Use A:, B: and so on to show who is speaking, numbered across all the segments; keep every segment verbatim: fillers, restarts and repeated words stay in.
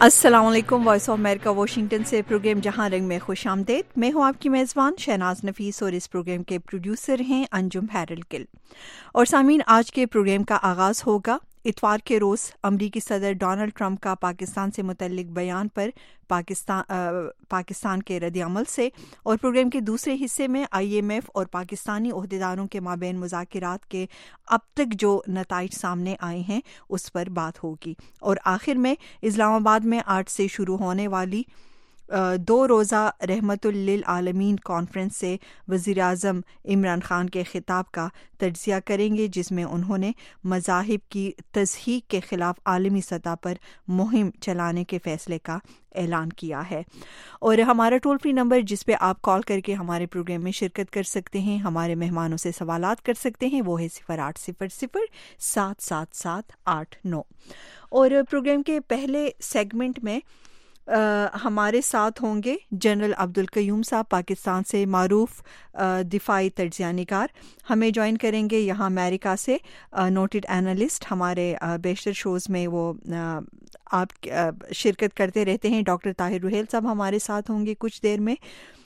A: अस्सलाम वालेकुम। Voice of America Washington से प्रोग्राम जहां रंग में खुश आमदेद। मैं हूं आपकी मेज़बान शहनाज नफीस और इस प्रोग्राम के प्रोड्यूसर हैं अंजुम हैरल गिल। और सामीन, आज के प्रोग्राम का आगाज़ होगा इतवार के रोज़ अमरीकी सदर डोनाल्ड ट्रंप का पाकिस्तान से मुतल्लिक बयान पर पाकिस्तान आ, पाकिस्तान के रद्द-ए-अमल से। और प्रोग्राम के दूसरे हिस्से में आई एम एफ और पाकिस्तानी ओहदेदारों के माबैन मुज़ाकरात के अब तक जो नताइज सामने आए हैं उस पर बात होगी। और आखिर में इस्लामाबाद में आज से शुरू होने वाली दो रोज़ा रहमतुल लिल आलमीन कॉन्फ्रेंस से वज़ीर आज़म इमरान खान के खिताब का तज्ज़िया करेंगे, जिसमें उन्होंने मज़ाहिब की तज़हीक के ख़िलाफ़ आलमी सतह पर मुहिम चलाने के फ़ैसले का ऐलान किया है। और हमारा टोल फ्री नंबर जिस पे आप कॉल करके हमारे प्रोग्राम में शिरकत कर सकते हैं, हमारे मेहमानों से सवालात कर सकते हैं, वो है सिफर आठ सिफर सिफर सात सात सात आठ नौ। और प्रोग्राम के पहले सेगमेंट में Uh, हमारे साथ होंगे जनरल अब्दुल कयूम साहब, पाकिस्तान से मारूफ दिफाई तज्ज़िया निगार। हमें ज्वाइन करेंगे यहाँ अमेरिका से नोटेड एनालिस्ट, हमारे uh, बेशतर शोज़ में वो uh, आप uh, शिरकत करते रहते हैं। डॉक्टर ताहिर रुहेल साहब हमारे साथ होंगे कुछ देर में।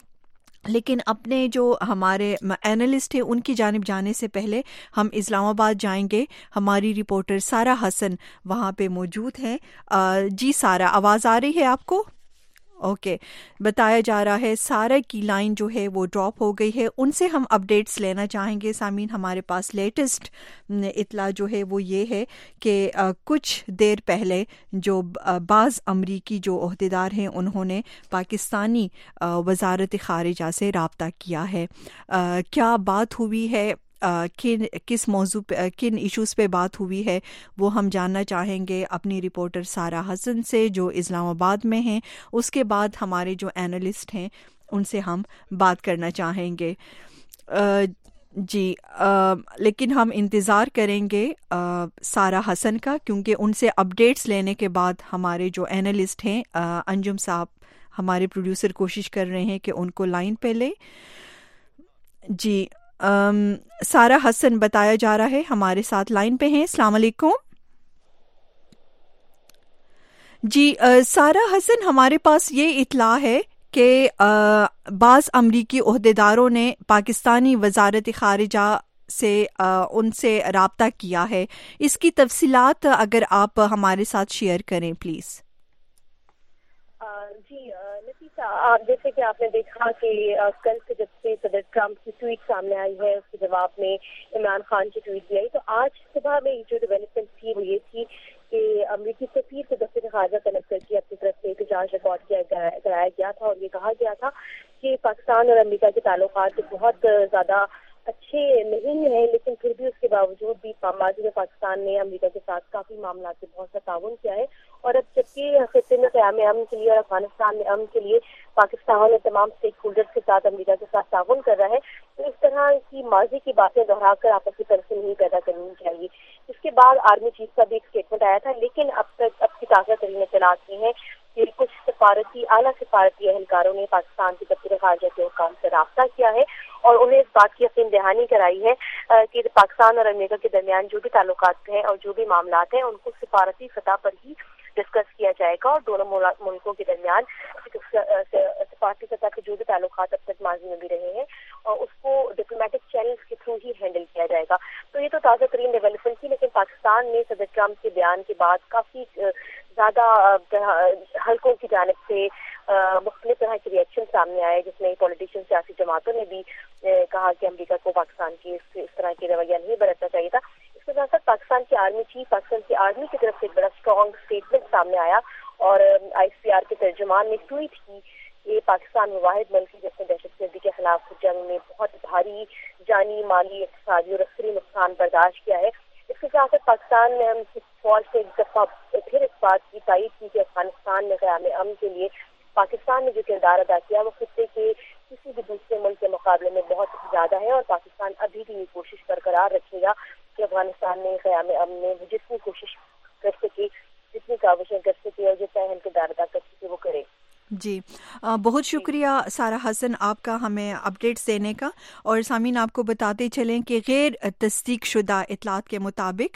A: लेकिन अपने जो हमारे एनालिस्ट हैं उनकी जानिब जाने से पहले हम इस्लामाबाद जाएंगे। हमारी रिपोर्टर सारा हसन वहाँ पे मौजूद हैं। जी सारा, आवाज़ आ रही है आपको? Okay okay. बताया जा रहा है सारा की लाइन जो है वो ड्रॉप हो गई है, उनसे हम अपडेट्स लेना चाहेंगे। सामीन, हमारे पास लेटेस्ट इतला जो है वो ये है कि कुछ देर पहले जो बाज़ अमरीकी जो ओहदेदार हैं उन्होंने पाकिस्तानी वज़ारत ख़ारिजा से राब्ता किया है। आ, क्या बात हुई है, Uh, किन किस मौजू पे, किन इश्यूज़ पे बात हुई है, वो हम जानना चाहेंगे अपनी रिपोर्टर सारा हसन से जो इस्लामाबाद में हैं। उसके बाद हमारे जो एनालिस्ट हैं उनसे हम बात करना चाहेंगे। uh, जी uh, लेकिन हम इंतज़ार करेंगे uh, सारा हसन का, क्योंकि उनसे अपडेट्स लेने के बाद हमारे जो एनालिस्ट हैं uh, अंजुम साहब, हमारे प्रोड्यूसर कोशिश कर रहे हैं कि उनको लाइन पे ले। जी Um, सारा हसन बताया जा रहा है हमारे साथ लाइन पे हैं। अस्सलाम वालेकुम जी। uh, सारा हसन, हमारे पास ये इत्ला है कि uh, बाज़ अमरीकी ओहदेदारों ने पाकिस्तानी वज़ारत ख़ारिजा से uh, उनसे राब्ता किया है। इसकी तफसीलात अगर आप हमारे साथ शेयर करें प्लीज़।
B: जी नफीसा, आप जैसे कि आपने देखा कि कल से जब से सदर ट्रंप की ट्वीट सामने आई है, उसके जवाब में इमरान खान की ट्वीट भी आई, तो आज सुबह में जो डेवलपमेंट थी वो ये थी कि अमरीकी सफीर को दफ्तर ख़ारिजा तलब करके अपनी तरफ से एहतजाज रिकॉर्ड किया कराया गया था। और ये कहा गया था कि पाकिस्तान और अमरीका के ताल्लुकात बहुत ज़्यादा अच्छे नहीं है, लेकिन फिर भी उसके बावजूद भी माजी में पाकिस्तान ने अमेरिका के साथ काफ़ी मामला में बहुत सा ताउन किया है। और अब जबकि खित्ते में क़याम अमन के लिए और अफगानिस्तान में अमन के लिए पाकिस्तान और तमाम स्टेक होल्डर्स के साथ अमेरिका के साथ ताउन कर रहा है, तो इस तरह की माजी की बातें दोहराकर आपस की तरफ से नहीं पैदा करनी चाहिए। इसके बाद आर्मी चीफ का भी एक स्टेटमेंट आया था, लेकिन अब तक अब की ताज़ा तरीन इत्तलात की हैं कि कुछ सफारती आला सफारती एहलकारों ने पाकिस्तान के दफ्तर ख़ारिजा के हुक्काम से राब्ता किया है और उन्हें इस बात की यकीन दहानी कराई है कि पाकिस्तान और अमेरिका के दरमियान जो भी ताल्लुकात हैं और जो भी मामलात हैं उनको सफारती सतह पर ही डिस्कस किया जाएगा और दोनों मुल्कों के दरमियान सफारती सतह के जो भी ताल्लुकात अब तक माजी में भी रहे हैं और उसको डिप्लोमेटिक चैनल्स के थ्रू ही हैंडल किया जाएगा। तो ये तो ताज़ा तरीन डेवलपमेंट थी, लेकिन पाकिस्तान ने सदर ट्रंप के बयान के बाद काफ़ी ज़्यादा हल्कों की जानिब से मुख्तलिफ तरह के रिएक्शन सामने आए, जिसमें पॉलिटिशियन सियासी जमातों ने भी कहा कि अमेरिका को पाकिस्तान की इस, इस तरह की रवैया नहीं बरतना चाहिए था। इसके साथ साथ पाकिस्तान की आर्मी चीफ पाकिस्तान की आर्मी की तरफ से एक बड़ा स्ट्रॉन्ग स्टेटमेंट सामने आया और आई सी आर के तर्जुमान ने ट्वीट की कि पाकिस्तान में वाहिद मुल्क है जिसने दहशतगर्दी के खिलाफ जंग में बहुत भारी जानी, माली, इक़्तिसादी और अस्करी नुकसान बर्दाश्त किया है। इसके साथ साथ पाकिस्तान फौज से एक दफा फिर इस बात की तायीद की कि अफगानिस्तान में क़याम अमन के लिए पाकिस्तान ने जो किरदार अदा किया वो खित्ते के किसी भी दूसरे मुल्क के मुकाबले में बहुत ज़्यादा है और पाकिस्तान अभी भी ये कोशिश बरकरार रखेगा कि अफगानिस्तान में क़याम अमन में जितनी कोशिश कर सके, जितनी काविशें कर सके और जितना अहम किरदार अदा कर सके वो करे।
A: जी आ, बहुत शुक्रिया सारा हसन आपका हमें अपडेट्स देने का। और सामीन, आपको बताते चलें कि गैर तस्दीक शुदा इतलात के मुताबिक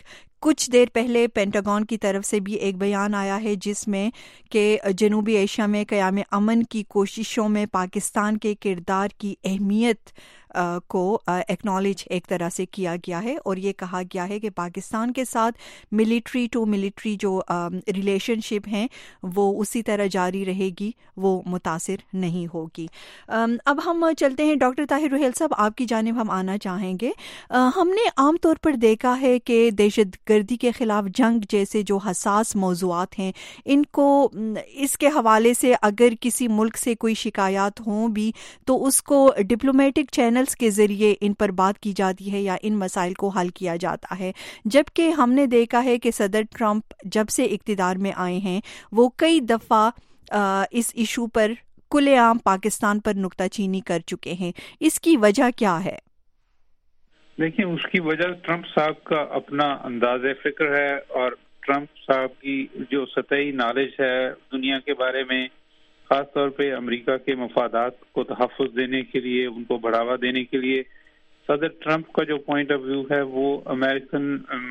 A: کچھ دیر پہلے پینٹاگون کی طرف سے بھی ایک بیان آیا ہے جس میں کہ جنوبی ایشیا میں قیام امن کی کوششوں میں پاکستان کے کردار کی اہمیت کو ایکنالج ایک طرح سے کیا گیا ہے، اور یہ کہا گیا ہے کہ پاکستان کے ساتھ ملٹری ٹو ملٹری جو ریلیشن شپ ہیں وہ اسی طرح جاری رہے گی، وہ متاثر نہیں ہوگی۔ اب ہم چلتے ہیں ڈاکٹر طاہر روہیل صاحب، آپ کی جانب ہم آنا چاہیں گے۔ ہم نے عام طور پر دیکھا ہے کہ دہشت گردی کے خلاف جنگ جیسے جو حساس موضوعات ہیں ان کو اس کے حوالے سے اگر کسی ملک سے کوئی شکایات ہوں بھی تو اس کو ڈپلومیٹک چینل کے ذریعے ان پر بات کی جاتی ہے یا ان مسائل کو حل کیا جاتا ہے، جبکہ ہم نے دیکھا ہے کہ صدر ٹرمپ جب سے اقتدار میں آئے ہیں وہ کئی دفعہ اس ایشو پر کھلے عام پاکستان پر نکتہ چینی کر چکے ہیں۔ اس کی وجہ کیا ہے؟
C: دیکھیں، اس کی وجہ ٹرمپ صاحب کا اپنا انداز فکر ہے، اور ٹرمپ صاحب کی جو سطحی نالج ہے دنیا کے بارے میں، خاص طور پہ امریکہ کے مفادات کو تحفظ دینے کے لیے، ان کو بڑھاوا دینے کے لیے صدر ٹرمپ کا جو پوائنٹ آف ویو ہے وہ امریکن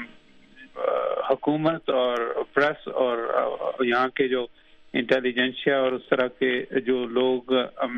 C: حکومت اور پریس اور یہاں کے جو انٹیلیجنسیا اور اس طرح کے جو لوگ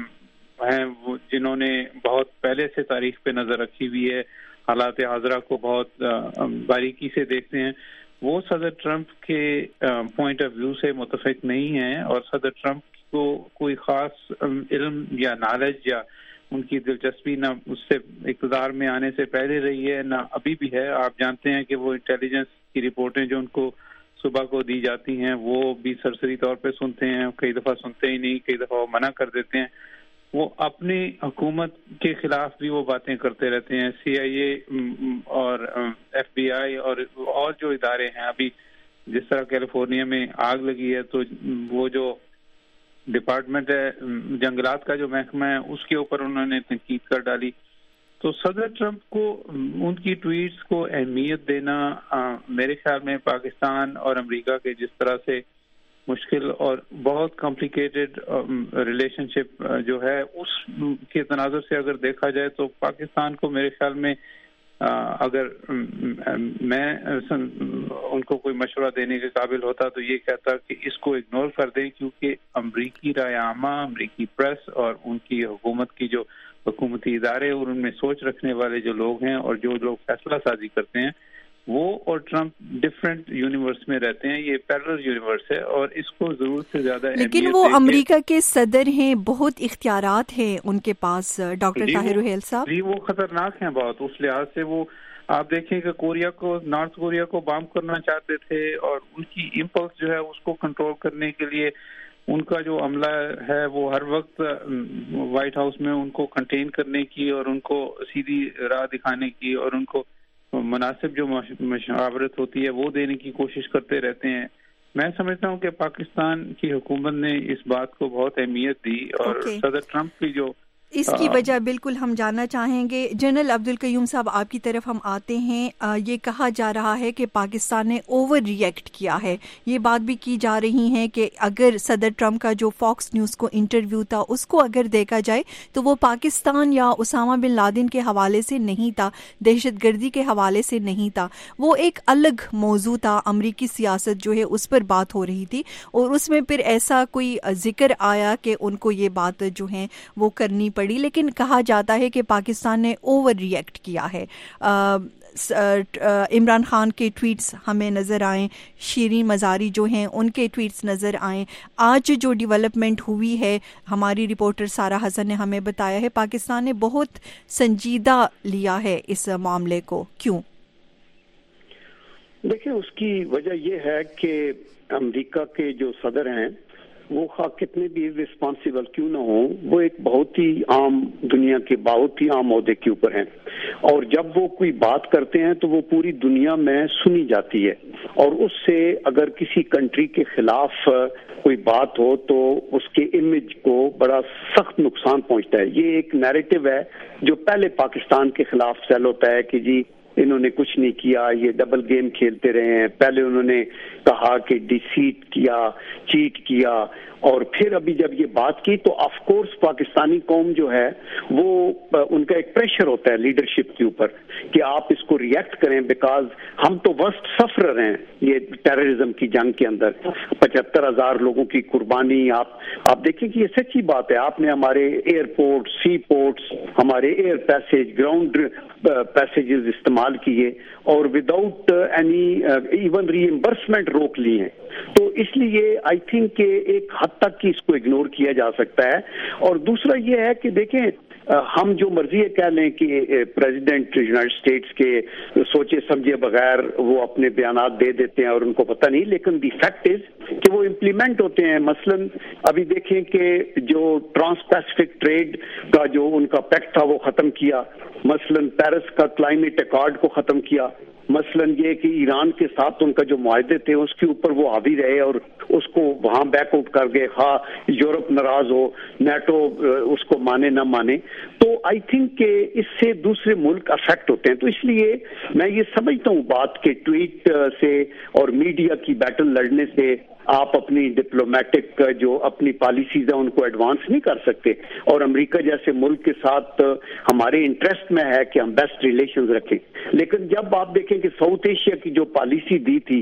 C: ہیں جنہوں نے بہت پہلے سے تاریخ پہ نظر رکھی ہوئی ہے، حالات حاضرہ کو بہت باریکی سے دیکھتے ہیں، وہ صدر ٹرمپ کے پوائنٹ آف ویو سے متفق نہیں ہیں، اور صدر ٹرمپ کو کوئی خاص علم یا نالج یا ان کی دلچسپی نہ اس سے اقتدار میں آنے سے پہلے رہی ہے نہ ابھی بھی ہے۔ آپ جانتے ہیں کہ وہ انٹیلیجنس کی رپورٹیں جو ان کو صبح کو دی جاتی ہیں وہ بھی سرسری طور پہ سنتے ہیں، کئی دفعہ سنتے ہی نہیں، کئی دفعہ وہ منع کر دیتے ہیں۔ وہ اپنی حکومت کے خلاف بھی وہ باتیں کرتے رہتے ہیں۔ سی آئی اے اور ایف بی آئی اور اور جو ادارے ہیں، ابھی جس طرح کیلیفورنیا میں آگ لگی ہے تو وہ جو ڈپارٹمنٹ ہے جنگلات کا جو محکمہ ہے اس کے اوپر انہوں نے تنقید کر ڈالی۔ تو صدر ٹرمپ کو ان کی ٹویٹس کو اہمیت دینا میرے خیال میں پاکستان اور امریکہ کے جس طرح سے مشکل اور بہت کمپلیکیٹڈ ریلیشن شپ جو ہے اس کے تناظر سے اگر دیکھا جائے تو پاکستان کو میرے خیال میں اگر میں ان کو کوئی مشورہ دینے کے قابل ہوتا تو یہ کہتا کہ اس کو اگنور کر دیں، کیونکہ امریکی رائے عامہ، امریکی پریس اور ان کی حکومت کی جو حکومتی ادارے اور ان میں سوچ رکھنے والے جو لوگ ہیں اور جو لوگ فیصلہ سازی کرتے ہیں وہ اور ٹرمپ ڈفرینٹ یونیورس میں رہتے ہیں۔ یہ پیرلل یونیورس ہے اور اس کو ضرورت سے زیادہ
A: لیکن وہ امریکہ کے صدر ہیں، بہت اختیارات ہیں ان کے پاس ڈاکٹر طاہر روہیل صاحب۔
C: جی وہ خطرناک ہیں بہت، اس لحاظ سے وہ آپ دیکھیں کہ کوریا کو نارتھ کوریا کو بام کرنا چاہتے تھے اور ان کی امپلس جو ہے اس کو کنٹرول کرنے کے لیے ان کا جو عملہ ہے وہ ہر وقت وائٹ ہاؤس میں ان کو کنٹین کرنے کی اور ان کو سیدھی راہ دکھانے کی اور ان کو مناسب جو مشاورت ہوتی ہے وہ دینے کی کوشش کرتے رہتے ہیں۔ میں سمجھتا ہوں کہ پاکستان کی حکومت نے اس بات کو بہت اہمیت دی اور okay. صدر ٹرمپ کی جو
A: اس کی وجہ بالکل ہم جاننا چاہیں گے۔ جنرل عبدالقیوم صاحب آپ کی طرف ہم آتے ہیں۔ یہ کہا جا رہا ہے کہ پاکستان نے اوور ری ایکٹ کیا ہے، یہ بات بھی کی جا رہی ہے کہ اگر صدر ٹرمپ کا جو فاکس نیوز کو انٹرویو تھا اس کو اگر دیکھا جائے تو وہ پاکستان یا اسامہ بن لادن کے حوالے سے نہیں تھا، دہشت گردی کے حوالے سے نہیں تھا، وہ ایک الگ موضوع تھا، امریکی سیاست جو ہے اس پر بات ہو رہی تھی، اور اس میں پھر ایسا کوئی ذکر آیا کہ ان کو یہ بات جو ہے وہ کرنی پڑی، لیکن کہا جاتا ہے کہ پاکستان نے اوور ری ایکٹ کیا ہے۔ عمران خان کے ٹویٹس ہمیں نظر آئیں، شیرین مزاری جو ہیں ان کے ٹویٹس نظر آئیں۔ آج جو ڈیولپمنٹ ہوئی ہے ہماری رپورٹر سارہ حسن نے ہمیں بتایا ہے پاکستان نے بہت سنجیدہ لیا ہے اس معاملے کو، کیوں؟
D: دیکھیں اس کی وجہ یہ ہے کہ امریکہ کے جو صدر ہیں وہ خواہ کتنے بھی رسپانسیبل کیوں نہ ہوں، وہ ایک بہت ہی عام دنیا کے بہت ہی عام عہدے کے اوپر ہیں، اور جب وہ کوئی بات کرتے ہیں تو وہ پوری دنیا میں سنی جاتی ہے، اور اس سے اگر کسی کنٹری کے خلاف کوئی بات ہو تو اس کے امیج کو بڑا سخت نقصان پہنچتا ہے۔ یہ ایک نیریٹو ہے جو پہلے پاکستان کے خلاف سیل ہوتا ہے کہ جی انہوں نے کچھ نہیں کیا, یہ ڈبل گیم کھیلتے رہے ہیں. پہلے انہوں نے کہا کہ ڈیسیٹ کیا, چیٹ کیا, اور پھر ابھی جب یہ بات کی تو آف کورس پاکستانی قوم جو ہے وہ ان کا ایک پریشر ہوتا ہے لیڈرشپ کے اوپر کہ آپ اس کو ریئیکٹ کریں, بیکاز ہم تو ورسٹ سفرر ہیں یہ ٹیررزم کی جنگ کے اندر. پچہتر ہزار لوگوں کی قربانی, آپ آپ دیکھیں کہ یہ سچی بات ہے. آپ نے ہمارے ایئرپورٹ, سی پورٹس, ہمارے ایئر پیسیج, گراؤنڈ پیسیجز استعمال کیے اور without any even reimbursement روک لی ہیں. تو اس لیے آئی تھنک کہ ایک حد تک کی اس کو اگنور کیا جا سکتا ہے. اور دوسرا یہ ہے کہ دیکھیں ہم جو مرضی کہہ لیں کہ پریزیڈنٹ یونائٹڈ اسٹیٹس کے سوچے سمجھے بغیر وہ اپنے بیانات دے دیتے ہیں اور ان کو پتہ نہیں, لیکن دی فیکٹ از کہ وہ امپلیمنٹ ہوتے ہیں. مثلاً ابھی دیکھیں کہ جو ٹرانس پیسفک ٹریڈ کا جو ان کا پیکٹ تھا وہ ختم کیا, مثلاً پیرس کا کلائمیٹ ایکارڈ کو ختم کیا, مثلاً یہ کہ ایران کے ساتھ ان کا جو معاہدے تھے اس کے اوپر وہ حاوی رہے اور اس کو وہاں بیک آؤٹ کر گئے, خواہ یورپ ناراض ہو, نیٹو اس کو مانے نہ مانے. تو آئی تھنک کہ اس سے دوسرے ملک افیکٹ ہوتے ہیں. تو اس لیے میں یہ سمجھتا ہوں بات کہ ٹویٹ سے اور میڈیا کی بیٹل لڑنے سے آپ اپنی ڈپلومیٹک جو اپنی پالیسیز ہیں ان کو ایڈوانس نہیں کر سکتے. اور امریکہ جیسے ملک کے ساتھ ہمارے انٹرسٹ میں ہے کہ ہم بیسٹ ریلیشنز رکھیں, لیکن جب آپ دیکھیں کہ ساؤتھ ایشیا کی جو پالیسی دی تھی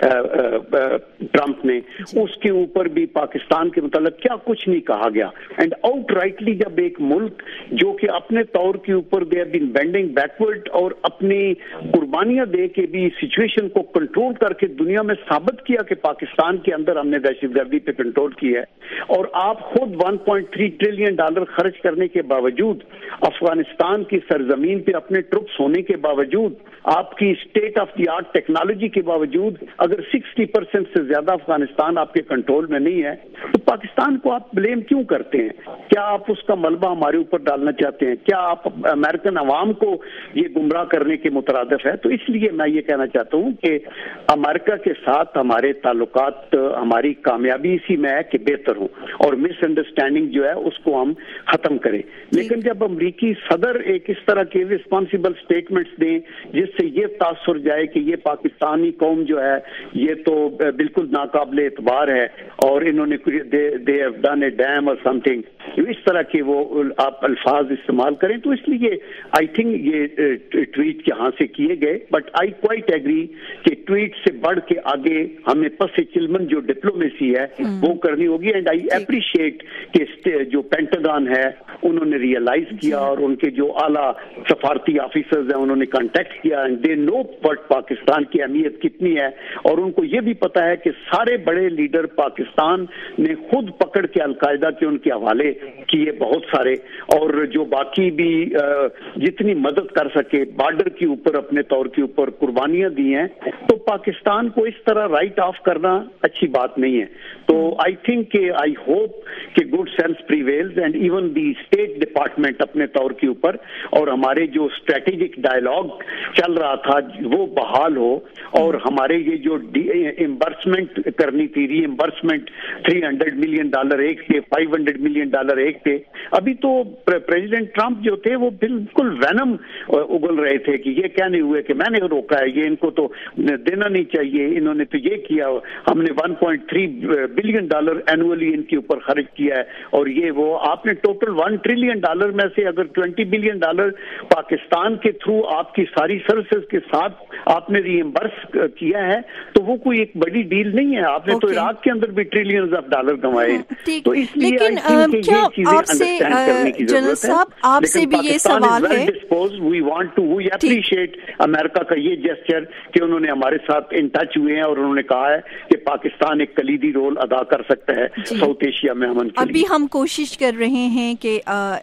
D: ٹرمپ نے, اس کے اوپر بھی پاکستان کے متعلق کیا کچھ نہیں کہا گیا. اینڈ آؤٹ رائٹلی جب ایک ملک جو کہ اپنے طور کے اوپر they have been bending backward اور اپنی قربانیاں دے کے بھی سچویشن کو کنٹرول کر کے دنیا میں ثابت کیا کہ پاکستان کے اندر ہم نے دہشت گردی پہ کنٹرول کیا ہے, اور آپ خود one point three trillion dollar خرچ کرنے کے باوجود, افغانستان کی سرزمین پہ اپنے ٹروپس ہونے کے باوجود, آپ کی state of the art technology کے باوجود, اگر سکسٹی پرسینٹ سے زیادہ افغانستان آپ کے کنٹرول میں نہیں ہے تو پاکستان کو آپ بلیم کیوں کرتے ہیں؟ کیا آپ اس کا ملبہ ہمارے اوپر ڈالنا چاہتے ہیں؟ کیا آپ امریکن عوام کو یہ گمراہ کرنے کے مترادف ہے؟ تو اس لیے میں یہ کہنا چاہتا ہوں کہ امریکہ کے ساتھ ہمارے تعلقات, ہماری کامیابی اسی میں ہے کہ بہتر ہوں اور مس انڈرسٹینڈنگ جو ہے اس کو ہم ختم کریں. لیکن جب امریکی صدر ایک اس طرح کے رسپانسبل اسٹیٹمنٹس دیں جس سے یہ تاثر جائے کہ یہ پاکستانی قوم جو ہے یہ تو بالکل ناقابل اعتبار ہے اور انہوں نے they have done a damn اور سم تھنگ, اس طرح کے وہ آپ الفاظ استعمال کریں, تو اس لیے آئی تھنک یہ ٹویٹ یہاں سے کیے گئے. بٹ آئی کوائٹ ایگری کہ ٹویٹ سے بڑھ کے آگے ہمیں پس چلمن جو ڈپلومیسی ہے وہ کرنی ہوگی. اینڈ آئی اپریشیٹ کہ جو پینٹاگون ہے انہوں نے ریئلائز کیا اور ان کے جو اعلیٰ سفارتی آفیسرز ہیں انہوں نے کانٹیکٹ کیا, and they know but Pakistan کی اہمیت کتنی ہے, اور ان کو یہ بھی پتا ہے کہ سارے بڑے لیڈر پاکستان نے خود پکڑ کے القاعدہ کے ان کے حوالے کیے بہت سارے, اور جو باقی بھی جتنی مدد کر سکے بارڈر کے اوپر اپنے طور کے اوپر قربانیاں دی ہیں. تو پاکستان کو اس طرح رائٹ آف کرنا اچھی بات نہیں ہے. تو آئی تھنک کہ آئی ہوپ کہ good sense prevails and even the state department اپنے طور کے اوپر, اور ہمارے جو اسٹریٹجک ڈائلاگ چل رہا تھا وہ بحال ہو, اور ہمارے یہ جو امبرسمنٹ کرنی تھی, reimbursement three hundred million dollar ایک تھے, فائیو ہنڈریڈ ملین ڈالر ایک تھے. ابھی تو پریزیڈنٹ ٹرمپ جو تھے وہ بالکل وینم اگل رہے تھے کہ یہ کہنے ہوئے کہ میں نے روکا ہے, یہ ان کو تو دینا نہیں چاہیے, انہوں نے تو یہ کیا, ہم نے one point three billion dollar annually ان کے اوپر خرچ کیا ہے, اور یہ وہ آپ نے ٹوٹل ون ٹریلین ڈالر میں سے اگر ٹوینٹی بلین ڈالر پاکستان کے تھرو آپ کی ساری سروسز کے ساتھ آپ نے ری ایمبرس کیا ہے تو وہ کوئی ایک بڑی ڈیل نہیں ہے. آپ نے تو عراق کے اندر بھی ٹریلینز آف ڈالر کمائے.
A: تو اس لیے کیا آپ سے جنرل صاحب آپ سے بھی یہ سوال ہے,
D: we want to we appreciate America کا یہ جسچر کہ انہوں نے ہمارے ساتھ ان ٹچ ہوئے ہیں اور انہوں نے کہا ہے کہ پاکستان ایک کلیدی رول ادا کر سکتا ہے ساؤتھ ایشیا میں امن کے لیے.
A: ابھی ہم کوشش کر رہے ہیں کہ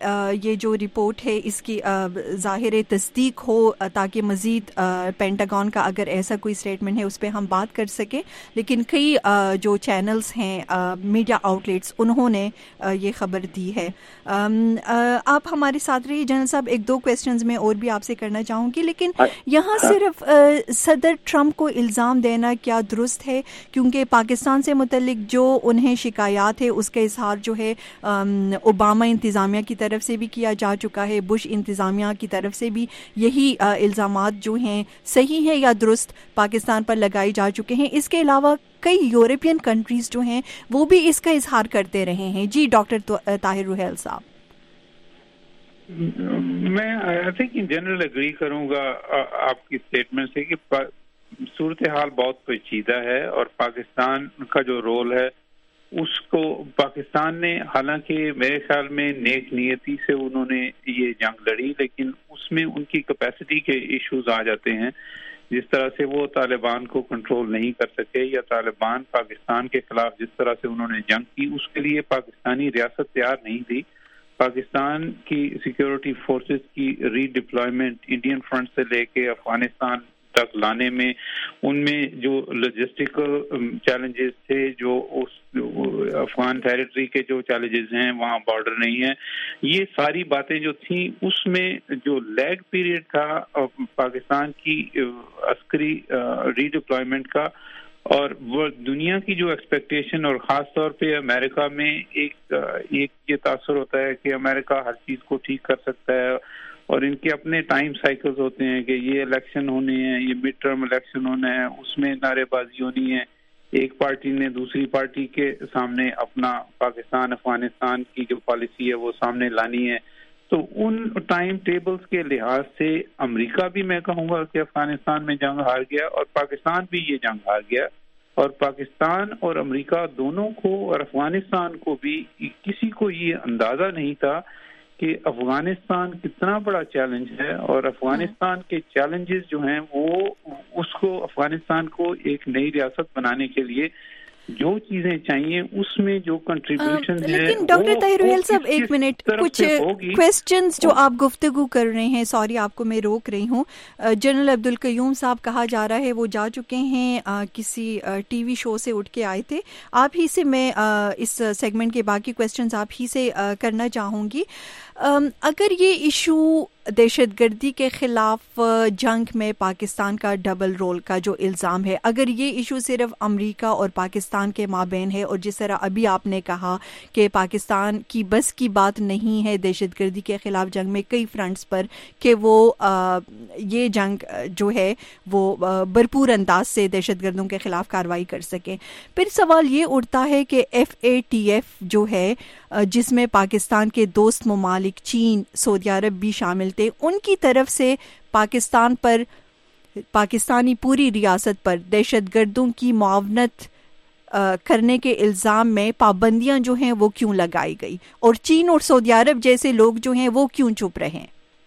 A: یہ جو رپورٹ ہے اس کی ظاہر تصدیق ہو تاکہ مزید پینٹاگون کا اگر ایسا کوئی اسٹیٹمنٹ ہے اس پہ ہم بات کر سکیں, لیکن کئی جو چینلز ہیں میڈیا آؤٹلیٹس انہوں نے یہ خبر دی ہے. آپ ہمارے ساتھ رہیے جنرل صاحب, ایک دو کویسچنز میں اور بھی آپ سے کرنا چاہوں گی, لیکن یہاں صرف صدر ٹرمپ کو الزام دینا کیا درست ہے؟ کیونکہ پاکستان سے متعلق جو انہیں شکایات ہے اس کا اظہار جو ہے اوباما انتظامیہ کی طرف سے بھی کیا جا چکا ہے, بش انتظامیہ کی طرف سے بھی یہی الزامات جو ہیں صحیح ہیں یا درست پاکستان پر لگائے جا چکے ہیں. اس کے علاوہ کئی یورپین کنٹریز جو ہیں وہ بھی اس کا اظہار کرتے رہے ہیں. جی ڈاکٹر طاہر روحیل صاحب.
C: میں I think in general agree کروں گا آپ کی اسٹیٹمنٹ سے کہ صورتحال بہت پیچیدہ ہے, اور پاکستان کا جو رول ہے اس کو پاکستان نے, حالانکہ میرے خیال میں نیک نیتی سے انہوں نے یہ جنگ لڑی, لیکن اس میں ان کی کیپیسٹی کے ایشوز آ جاتے ہیں. جس طرح سے وہ طالبان کو کنٹرول نہیں کر سکے, یا طالبان پاکستان کے خلاف جس طرح سے انہوں نے جنگ کی, اس کے لیے پاکستانی ریاست تیار نہیں تھی. پاکستان کی سیکیورٹی فورسز کی ری ڈپلائمنٹ انڈین فرنٹ سے لے کے افغانستان تک لانے میں, ان میں جو لاجسٹیکل چیلنجز تھے, جو اس افغان ٹیریٹری کے جو چیلنجز ہیں, وہاں بارڈر نہیں ہے, یہ ساری باتیں جو تھیں, اس میں جو لیگ پیریڈ تھا پاکستان کی عسکری ری ڈپلائمنٹ کا, اور وہ دنیا کی جو ایکسپیکٹیشن, اور خاص طور پہ امریکہ میں ایک ایک یہ تاثر ہوتا ہے کہ امریکہ ہر چیز کو ٹھیک کر سکتا ہے, اور ان کے اپنے ٹائم سائیکلز ہوتے ہیں کہ یہ الیکشن ہونے ہیں, یہ مڈ ٹرم الیکشن ہونا ہے, اس میں نعرے بازی ہونی ہے, ایک پارٹی نے دوسری پارٹی کے سامنے اپنا پاکستان افغانستان کی جو پالیسی ہے وہ سامنے لانی ہے. تو ان ٹائم ٹیبلز کے لحاظ سے امریکہ بھی میں کہوں گا کہ افغانستان میں جنگ ہار گیا, اور پاکستان بھی یہ جنگ ہار گیا. اور پاکستان اور امریکہ دونوں کو, اور افغانستان کو بھی, کسی کو یہ اندازہ نہیں تھا کہ افغانستان کتنا بڑا چیلنج ہے, اور افغانستان کے چیلنجز جو ہیں وہ اس کو افغانستان کو ایک نئی ریاست بنانے کے لیے جو چیزیں چاہیے اس میں جو کنٹریبیوشن ہے.
A: لیکن ڈاکٹر طاہر روحیل صاحب ایک منٹ, کچھ کویسچنز جو آپ گفتگو کر رہے ہیں, سوری آپ کو میں روک رہی ہوں. جنرل عبدالقیوم صاحب کہا جا رہا ہے وہ جا چکے ہیں, کسی ٹی وی شو سے اٹھ کے آئے تھے. آپ ہی سے میں اس سیگمنٹ کے باقی کویسچنز آپ ہی سے کرنا چاہوں گی. اگر یہ ایشو دہشت گردی کے خلاف جنگ میں پاکستان کا ڈبل رول کا جو الزام ہے, اگر یہ ایشو صرف امریکہ اور پاکستان کے مابین ہے, اور جس طرح ابھی آپ نے کہا کہ پاکستان کی بس کی بات نہیں ہے دہشت گردی کے خلاف جنگ میں کئی فرنٹس پر کہ وہ آ, یہ جنگ جو ہے وہ بھرپور انداز سے دہشت گردوں کے خلاف کارروائی کر سکیں, پھر سوال یہ اٹھتا ہے کہ ایف اے ٹی ایف جو ہے جس میں پاکستان کے دوست ممالک چین, سعودی عرب بھی شامل تھے, ان کی طرف سے پاکستان پر, پاکستانی پوری ریاست پر دہشت گردوں کی معاونت کرنے کے الزام میں پابندیاں جو ہیں وہ کیوں لگائی گئی, اور چین اور سعودی عرب جیسے لوگ جو ہیں وہ کیوں چپ رہے؟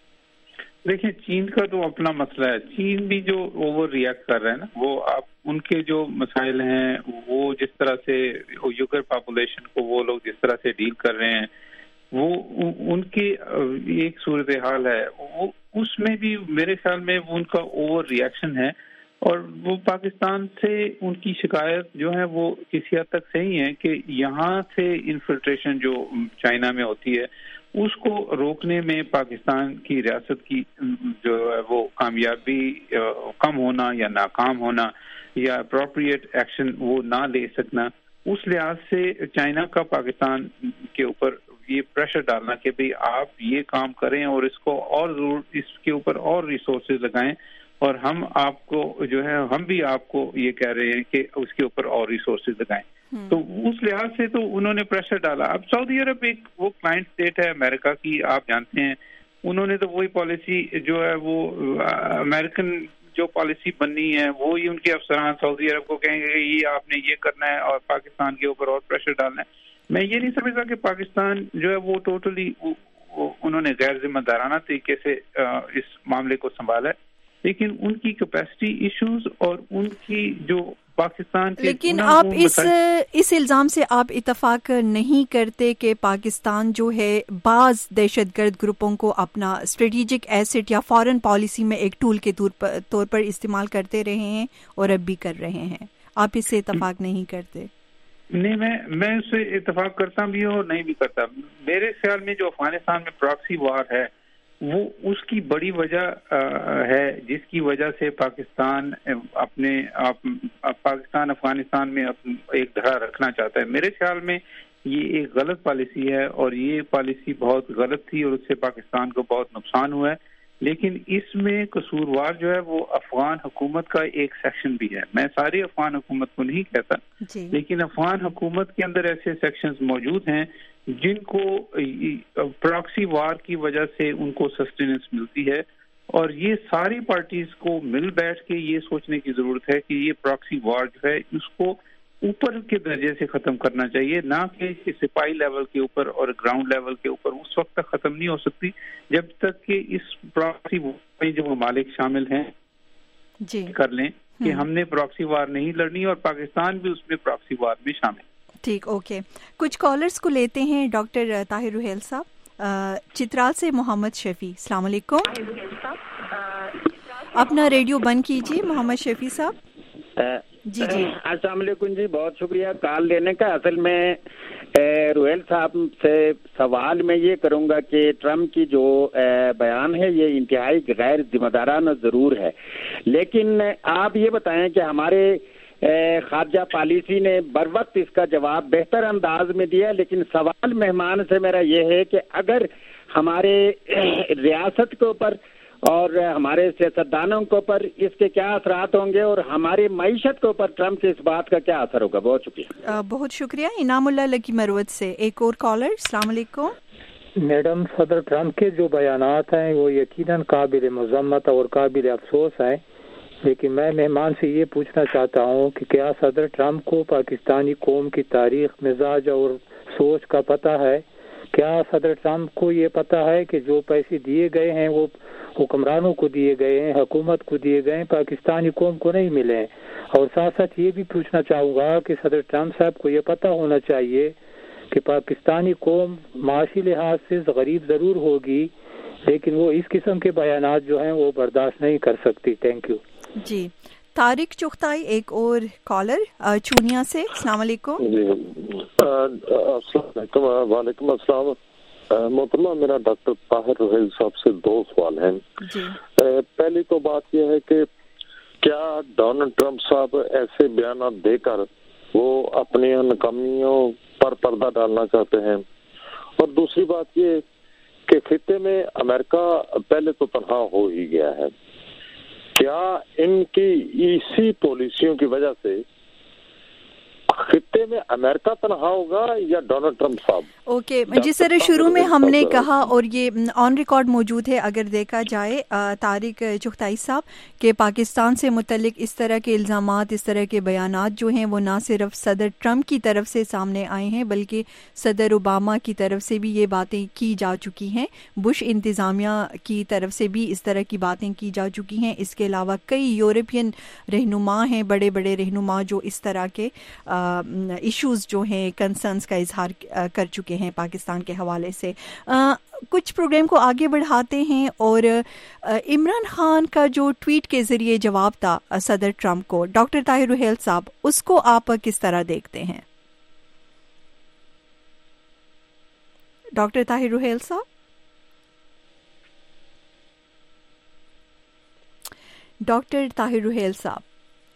C: دیکھیں, چین کا تو اپنا مسئلہ ہے. چین بھی جو اوور ریئیکٹ کر رہے ہیں نا, وہ آپ ان کے جو مسائل ہیں, وہ جس طرح سے یوگر پاپولیشن کو وہ لوگ جس طرح سے ڈیل کر رہے ہیں, وہ ان کی ایک صورتحال ہے. وہ اس میں بھی میرے خیال میں ان کا اوور ریئیکشن ہے, اور وہ پاکستان سے ان کی شکایت جو ہے وہ کسی حد تک صحیح ہے کہ یہاں سے انفلٹریشن جو چائنا میں ہوتی ہے اس کو روکنے میں پاکستان کی ریاست کی جو ہے وہ کامیابی کم ہونا یا ناکام ہونا یا اپروپریٹ ایکشن وہ نہ لے سکنا, اس لحاظ سے چائنا کا پاکستان کے اوپر یہ پریشر ڈالنا کہ بھئی آپ یہ کام کریں اور اس کو اور ضرور اس کے اوپر اور ریسورسز لگائیں, اور ہم آپ کو جو ہے ہم بھی آپ کو یہ کہہ رہے ہیں کہ اس کے اوپر اور ریسورسز لگائیں. تو اس لحاظ سے تو انہوں نے پریشر ڈالا. اب سعودی عرب ایک وہ کلائنٹ اسٹیٹ ہے امریکہ کی, آپ جانتے ہیں, انہوں نے تو وہی پالیسی جو ہے وہ امریکن جو پالیسی بننی ہے وہی ان کے افسران سعودی عرب کو کہیں گے کہ یہ آپ نے یہ کرنا ہے اور پاکستان کے اوپر اور پریشر ڈالنا ہے. میں یہ نہیں سمجھتا کہ پاکستان جو ہے وہ ٹوٹلی انہوں نے غیر ذمہ دارانہ طریقے سے اس معاملے کو سنبھالا ہے, لیکن ان کی کیپیسٹی ایشوز اور ان کی جو پاکستان کے
A: لیکن آپ اس اس الزام سے آپ اتفاق نہیں کرتے کہ پاکستان جو ہے بعض دہشت گرد گروپوں کو اپنا اسٹریٹجک ایسٹ یا فارن پالیسی میں ایک ٹول کے طور پر استعمال کرتے رہے ہیں اور اب بھی کر رہے ہیں؟ آپ اس سے اتفاق نہیں کرتے؟
C: نہیں، میں میں اس سے اتفاق کرتا بھی ہوں اور نہیں بھی کرتا. میرے خیال میں جو افغانستان میں پراکسی وار ہے وہ اس کی بڑی وجہ ہے جس کی وجہ سے پاکستان اپنے پاکستان افغانستان میں ایک دھڑا رکھنا چاہتا ہے. میرے خیال میں یہ ایک غلط پالیسی ہے اور یہ پالیسی بہت غلط تھی اور اس سے پاکستان کو بہت نقصان ہوا ہے. لیکن اس میں قصوروار جو ہے وہ افغان حکومت کا ایک سیکشن بھی ہے. میں ساری افغان حکومت کو نہیں کہتا جی. لیکن افغان حکومت کے اندر ایسے سیکشنز موجود ہیں جن کو پراکسی وار کی وجہ سے ان کو سسٹیننس ملتی ہے. اور یہ ساری پارٹیز کو مل بیٹھ کے یہ سوچنے کی ضرورت ہے کہ یہ پراکسی وار جو ہے اس کو اوپر کے درجے سے ختم کرنا چاہیے، نہ کہ سپاہی لیول کے اوپر اور گراؤنڈ لیول کے اوپر. اس وقت تک ختم نہیں ہو سکتی جب تک کہ اس پراکسی وار میں جو ممالک شامل ہیں جی کر لیں کہ ہم نے پراکسی وار نہیں لڑنی اور پاکستان بھی اس میں پراکسی وار میں شامل.
A: ٹھیک، اوکے. کچھ کالرز کو لیتے ہیں. ڈاکٹر طاہر روحیل صاحب چترال سے محمد شفیع، السلام علیکم. اپنا ریڈیو بند کیجیے محمد شفیع صاحب. جی جی
E: السلام علیکم جی، بہت شکریہ کال لینے کا. اصل میں روحیل صاحب سے سوال میں یہ کروں گا کہ ٹرمپ کی جو بیان ہے یہ انتہائی غیر ذمہ دارانہ ضرور ہے، لیکن آپ یہ بتائیں کہ ہمارے خارجہ پالیسی نے بر وقت اس کا جواب بہتر انداز میں دیا. لیکن سوال مہمان سے میرا یہ ہے کہ اگر ہمارے ریاست کے اوپر اور ہمارے سیاستدانوں کے اوپر اس کے کیا اثرات ہوں گے اور ہماری معیشت کے اوپر ٹرمپ کے اس بات کا کیا اثر ہوگا؟ بہت شکریہ.
A: بہت شکریہ. انعام اللہ لکی مروت سے ایک اور کالر، السلام علیکم.
F: میڈم، صدر ٹرمپ کے جو بیانات ہیں وہ یقیناً قابل مذمت اور قابل افسوس ہیں، لیکن میں مہمان سے یہ پوچھنا چاہتا ہوں کہ کیا صدر ٹرمپ کو پاکستانی قوم کی تاریخ، مزاج اور سوچ کا پتہ ہے؟ کیا صدر ٹرمپ کو یہ پتہ ہے کہ جو پیسے دیے گئے ہیں وہ حکمرانوں کو دیے گئے ہیں، حکومت کو دیے گئے ہیں، پاکستانی قوم کو نہیں ملے ہیں؟ اور ساتھ ساتھ یہ بھی پوچھنا چاہوں گا کہ صدر ٹرمپ صاحب کو یہ پتہ ہونا چاہیے کہ پاکستانی قوم معاشی لحاظ سے غریب ضرور ہوگی، لیکن وہ اس قسم کے بیانات جو ہیں وہ برداشت نہیں کر سکتی. Thank you.
A: جی طارق چغتائی ایک اور کالر چونیا سے، السلام علیکم.
G: جی السلام علیکم. وعلیکم السلام. محترمہ، میرا ڈاکٹر طاہر روحیل صاحب سے دو سوال ہیں. جی پہلی تو بات یہ ہے کہ کیا ڈونلڈ ٹرمپ صاحب ایسے بیانات دے کر وہ اپنی ناکامیوں پر پردہ ڈالنا چاہتے ہیں؟ اور دوسری بات یہ کہ خطے میں امریکہ پہلے تو تنہا ہو ہی گیا ہے، کیا ان کی اسی پالیسیوں کی وجہ سے خطے میں امریکہ تنہا ہوگا یا Donald Trump sahib?
A: Okay okay. جس طرح شروع میں ہم نے کہا اور یہ آن ریکارڈ موجود ہے اگر دیکھا جائے طارق چغتائی صاحب کہ پاکستان سے متعلق اس طرح کے الزامات، اس طرح کے بیانات جو ہیں وہ نہ صرف صدر ٹرمپ کی طرف سے سامنے آئے ہیں بلکہ صدر اوباما کی طرف سے بھی یہ باتیں کی جا چکی ہیں، بش انتظامیہ کی طرف سے بھی اس طرح کی باتیں کی جا چکی ہیں. اس کے علاوہ کئی یورپین رہنما ہیں، بڑے بڑے رہنما جو اس طرح کے ایشوز جو ہیں، کنسرنز کا اظہار کر چکے ہیں پاکستان کے حوالے سے. کچھ پروگرام کو آگے بڑھاتے ہیں اور عمران خان کا جو ٹویٹ کے ذریعے جواب تھا صدر ٹرمپ کو، ڈاکٹر طاہر روحیل صاحب اس کو آپ کس طرح دیکھتے ہیں؟ ڈاکٹر طاہر روحیل صاحب ڈاکٹر طاہر روحیل صاحب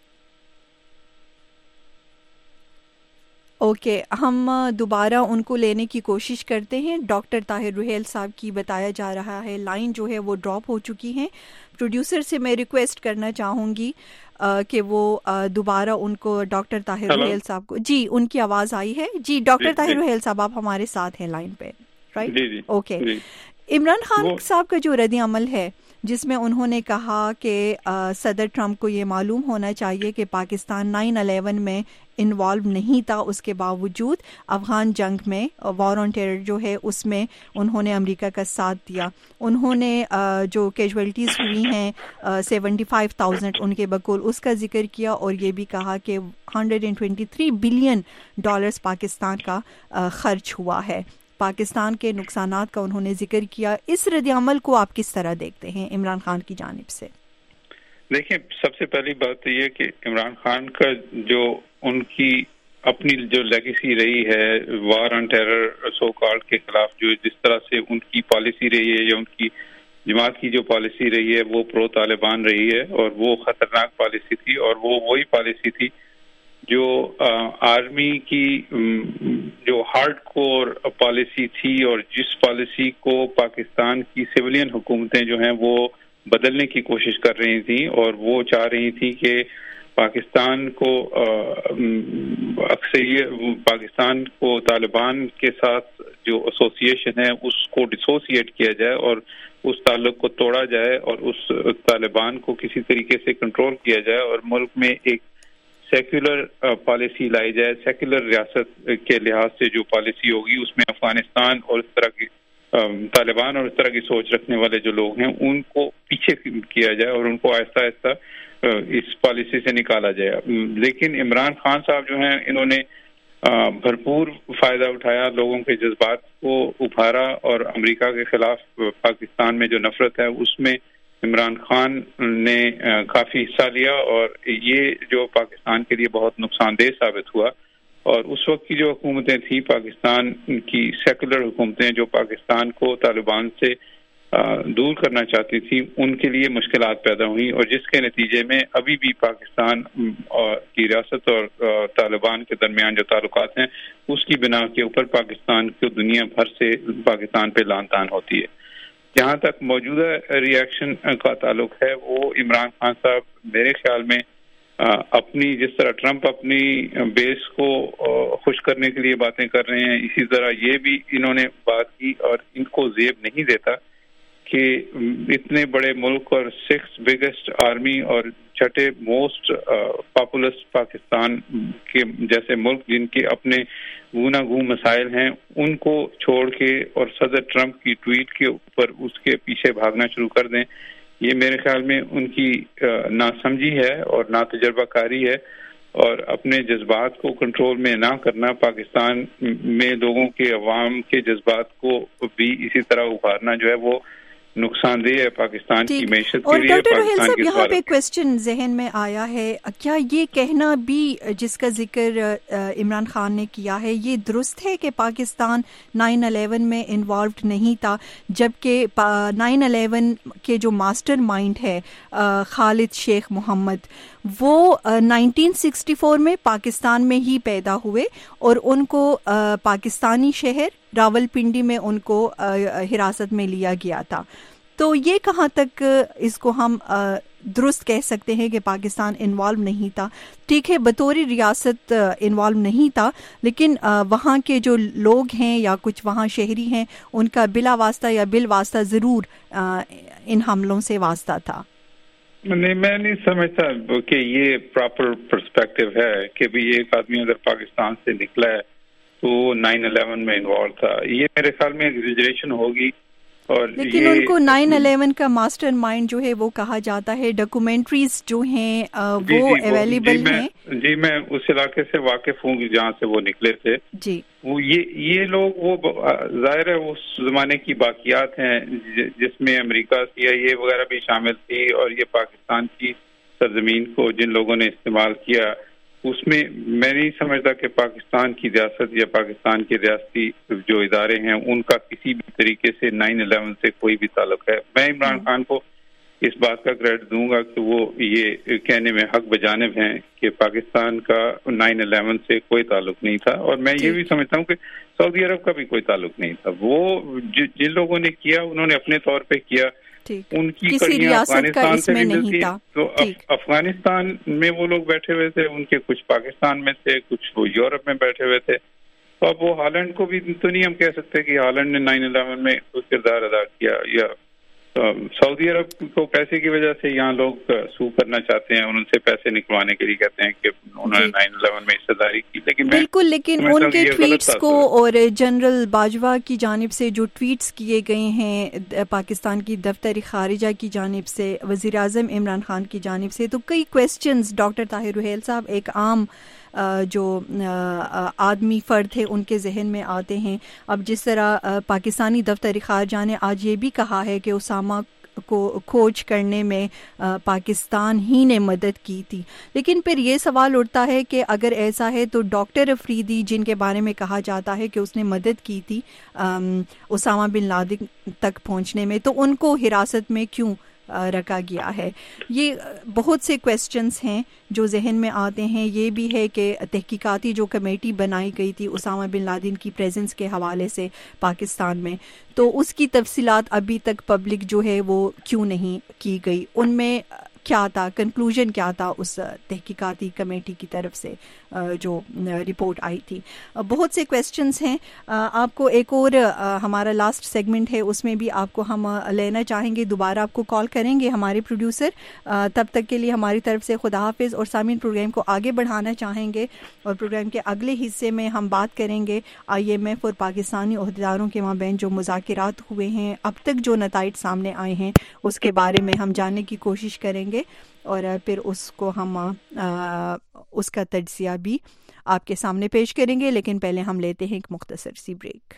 A: اوکے okay, ہم دوبارہ ان کو لینے کی کوشش کرتے ہیں. ڈاکٹر طاہر روحیل صاحب کی بتایا جا رہا ہے لائن جو ہے وہ ڈراپ ہو چکی ہے. پروڈیوسر سے میں ریکویسٹ کرنا چاہوں گی آ, کہ وہ آ, دوبارہ ان کو ڈاکٹر طاہر روحیل صاحب کو جی ان کی آواز آئی ہے. جی ڈاکٹر طاہر روحیل صاحب آپ ہمارے ساتھ ہیں لائن پہ، رائٹ؟
C: جی جی
A: اوکے. عمران خان صاحب کا جو رد عمل ہے جس میں انہوں نے کہا کہ صدر ٹرمپ کو یہ معلوم ہونا چاہیے کہ پاکستان نائن الیون میں انوالو نہیں تھا، اس کے باوجود افغان جنگ میں وار آن ٹیرر جو ہے اس میں انہوں نے امریکہ کا ساتھ دیا. انہوں نے جو کیجویلٹیز ہوئی ہیں سیونٹی فائیو تھاؤزینڈ ان کے بقول اس کا ذکر کیا، اور یہ بھی کہا کہ hundred and twenty three billion dollars Pakistan کا خرچ ہوا ہے. پاکستان کے نقصانات کا انہوں نے ذکر کیا. اس رد عمل کو آپ کس طرح دیکھتے ہیں عمران خان کی جانب سے؟
C: دیکھیں، سب سے پہلی بات تو یہ کہ عمران خان کا جو ان کی اپنی جو لیگیسی رہی ہے وار آن ٹیرر سو کالڈ کے خلاف، جو جس طرح سے ان کی پالیسی رہی ہے یا ان کی جماعت کی جو پالیسی رہی ہے وہ پرو طالبان رہی ہے، اور وہ خطرناک پالیسی تھی، اور وہ وہی پالیسی تھی جو آرمی کی جو ہارڈ کور پالیسی تھی، اور جس پالیسی کو پاکستان کی سویلین حکومتیں جو ہیں وہ بدلنے کی کوشش کر رہی تھیں، اور وہ چاہ رہی تھیں کہ پاکستان کو اکثر پاکستان کو طالبان کے ساتھ جو ایسوسیشن ہے اس کو ڈسوسیٹ کیا جائے اور اس تعلق کو توڑا جائے، اور اس طالبان کو کسی طریقے سے کنٹرول کیا جائے، اور ملک میں ایک سیکولر پالیسی لائی جائے. سیکولر ریاست کے لحاظ سے جو پالیسی ہوگی اس میں افغانستان اور اس طرح کی طالبان اور اس طرح کی سوچ رکھنے والے جو لوگ ہیں ان کو پیچھے کیا جائے اور ان کو آہستہ آہستہ اس پالیسی سے نکالا جائے. لیکن عمران خان صاحب جو ہیں انہوں نے بھرپور فائدہ اٹھایا، لوگوں کے جذبات کو ابھارا، اور امریکہ کے خلاف پاکستان میں جو نفرت ہے اس میں عمران خان نے کافی حصہ لیا، اور یہ جو پاکستان کے لیے بہت نقصان دہ ثابت ہوا. اور اس وقت کی جو حکومتیں تھیں پاکستان کی سیکولر حکومتیں جو پاکستان کو طالبان سے دور کرنا چاہتی تھی، ان کے لیے مشکلات پیدا ہوئیں، اور جس کے نتیجے میں ابھی بھی پاکستان کی ریاست اور طالبان کے درمیان جو تعلقات ہیں اس کی بنا کے اوپر پاکستان کو دنیا بھر سے پاکستان پہ لان تان ہوتی ہے. جہاں تک موجودہ ریئیکشن کا تعلق ہے، وہ عمران خان صاحب میرے خیال میں اپنی جس طرح ٹرمپ اپنی بیس کو خوش کرنے کے لیے باتیں کر رہے ہیں، اسی طرح یہ بھی انہوں نے بات کی، اور ان کو زیب نہیں دیتا کہ اتنے بڑے ملک اور سکس بگیسٹ آرمی اور چھٹے موسٹ پاپولس پاکستان کے جیسے ملک جن کے اپنے گونا گو مسائل ہیں ان کو چھوڑ کے اور صدر ٹرمپ کی ٹویٹ کے اوپر اس کے پیچھے بھاگنا شروع کر دیں، یہ میرے خیال میں ان کی ناسمجھی ہے اور ناتجربہ کاری ہے. اور اپنے جذبات کو کنٹرول میں نہ کرنا، پاکستان میں لوگوں کے عوام کے جذبات کو بھی اسی طرح ابھارنا جو ہے وہ نقصان دہ ہے پاکستان کی معیشت کے لیے.
A: اور ڈاکٹر روہیل صاحب یہاں پہ کوشچن ذہن میں آیا ہے، کیا یہ کہنا بھی جس کا ذکر عمران خان نے کیا ہے یہ درست ہے کہ پاکستان نائن الیون میں انوالوڈ نہیں تھا، جبکہ نائن الیون کے جو ماسٹر مائنڈ ہے خالد شیخ محمد وہ نائنٹین سکسٹی فور میں پاکستان میں ہی پیدا ہوئے، اور ان کو پاکستانی شہر راول پنڈی میں ان کو حراست میں لیا گیا تھا. تو یہ کہاں تک اس کو ہم درست کہہ سکتے ہیں کہ پاکستان انوالو نہیں تھا؟ ٹھیک ہے بطور ریاست انوالو نہیں تھا، لیکن وہاں کے جو لوگ ہیں یا کچھ وہاں شہری ہیں ان کا بلا واسطہ یا بال واسطہ ضرور ان حملوں سے واسطہ تھا.
C: نہیں، میں نہیں سمجھتا کہ یہ پراپر پرسپیکٹو ہے کہ بھی ایک آدمی اگر پاکستان سے نکلا ہے تو وہ نائن الیون میں انوالو تھا. یہ میرے خیال میں ایگزیجریشن ہوگی. اور
A: لیکن ان کو نائن الیون کا ماسٹر مائنڈ جو ہے وہ کہا جاتا ہے، ڈاکومنٹریز جو ہیں وہ اویلیبل ہیں.
C: جی میں اس علاقے سے واقف ہوں جہاں سے وہ نکلے تھے.
A: جی
C: وہ یہ یہ لوگ وہ ظاہر ہے اس زمانے کی باقیات ہیں جس میں امریکہ سی آئی اے وغیرہ بھی شامل تھی، اور یہ پاکستان کی سرزمین کو جن لوگوں نے استعمال کیا اس میں میں نہیں سمجھتا کہ پاکستان کی ریاست یا پاکستان کے ریاستی جو ادارے ہیں ان کا کسی بھی طریقے سے نائن الیون سے کوئی بھی تعلق ہے. میں عمران خان کو اس بات کا کریڈٹ دوں گا کہ وہ یہ کہنے میں حق بجانب ہیں کہ پاکستان کا نائن الیون سے کوئی تعلق نہیں تھا، اور میں یہ بھی سمجھتا ہوں کہ سعودی عرب کا بھی کوئی تعلق نہیں تھا. وہ جن لوگوں نے کیا انہوں نے اپنے طور پہ کیا، ان کی کڑیاں افغانستان سے بھی ملتی ہیں. تو افغانستان میں وہ لوگ بیٹھے ہوئے تھے، ان کے کچھ پاکستان میں تھے، کچھ وہ یورپ میں بیٹھے ہوئے تھے. تو اب وہ ہالینڈ کو بھی تو نہیں ہم کہہ سکتے کہ ہالینڈ نے نائن الیون میں کوئی کردار ادا کیا، یا سعودی عرب کو پیسے کی وجہ سے یہاں لوگ سو کرنا چاہتے ہیں، ان سے پیسے نکلوانے کے لیے کہتے ہیں کہ انہوں نے نائن الیون میں حصہ داری کی. لیکن
A: بالکل، لیکن ان کے ٹویٹس کو اور جنرل باجوہ کی جانب سے جو ٹویٹس کیے گئے ہیں پاکستان کی دفتر خارجہ کی جانب سے، وزیر اعظم عمران خان کی جانب سے، تو کئی کویسچنز ڈاکٹر طاہر روحیل صاحب ایک عام جو آدمی فرد ہے ان کے ذہن میں آتے ہیں. اب جس طرح پاکستانی دفتر خارجہ نے آج یہ بھی کہا ہے کہ اسامہ کو کھوج کرنے میں پاکستان ہی نے مدد کی تھی، لیکن پھر یہ سوال اٹھتا ہے کہ اگر ایسا ہے تو ڈاکٹر افریدی جن کے بارے میں کہا جاتا ہے کہ اس نے مدد کی تھی اسامہ بن لادن تک پہنچنے میں، تو ان کو حراست میں کیوں رکھا گیا ہے؟ یہ بہت سے کویسچنز ہیں جو ذہن میں آتے ہیں. یہ بھی ہے کہ تحقیقاتی جو کمیٹی بنائی گئی تھی اسامہ بن لادن کی پریزنس کے حوالے سے پاکستان میں، تو اس کی تفصیلات ابھی تک پبلک جو ہے وہ کیوں نہیں کی گئی؟ ان میں کیا تھا، کنکلوژن کیا تھا اس تحقیقاتی کمیٹی کی طرف سے جو رپورٹ آئی تھی؟ بہت سے کویسچنز ہیں. آپ کو ایک اور ہمارا لاسٹ سیگمنٹ ہے، اس میں بھی آپ کو ہم لینا چاہیں گے، دوبارہ آپ کو کال کریں گے ہمارے پروڈیوسر. تب تک کے لیے ہماری طرف سے خدا حافظ. اور سامعین، پروگرام کو آگے بڑھانا چاہیں گے اور پروگرام کے اگلے حصے میں ہم بات کریں گے آئی ایم ایف اور پاکستانی عہدیداروں کے مابین جو مذاکرات ہوئے ہیں، اب تک جو نتائج سامنے آئے ہیں اس کے بارے میں ہم جاننے کی کوشش کریں گے، اور پھر اس کو ہم اس کا تجزیہ بھی آپ کے سامنے پیش کریں گے. لیکن پہلے ہم لیتے ہیں ایک مختصر سی بریک.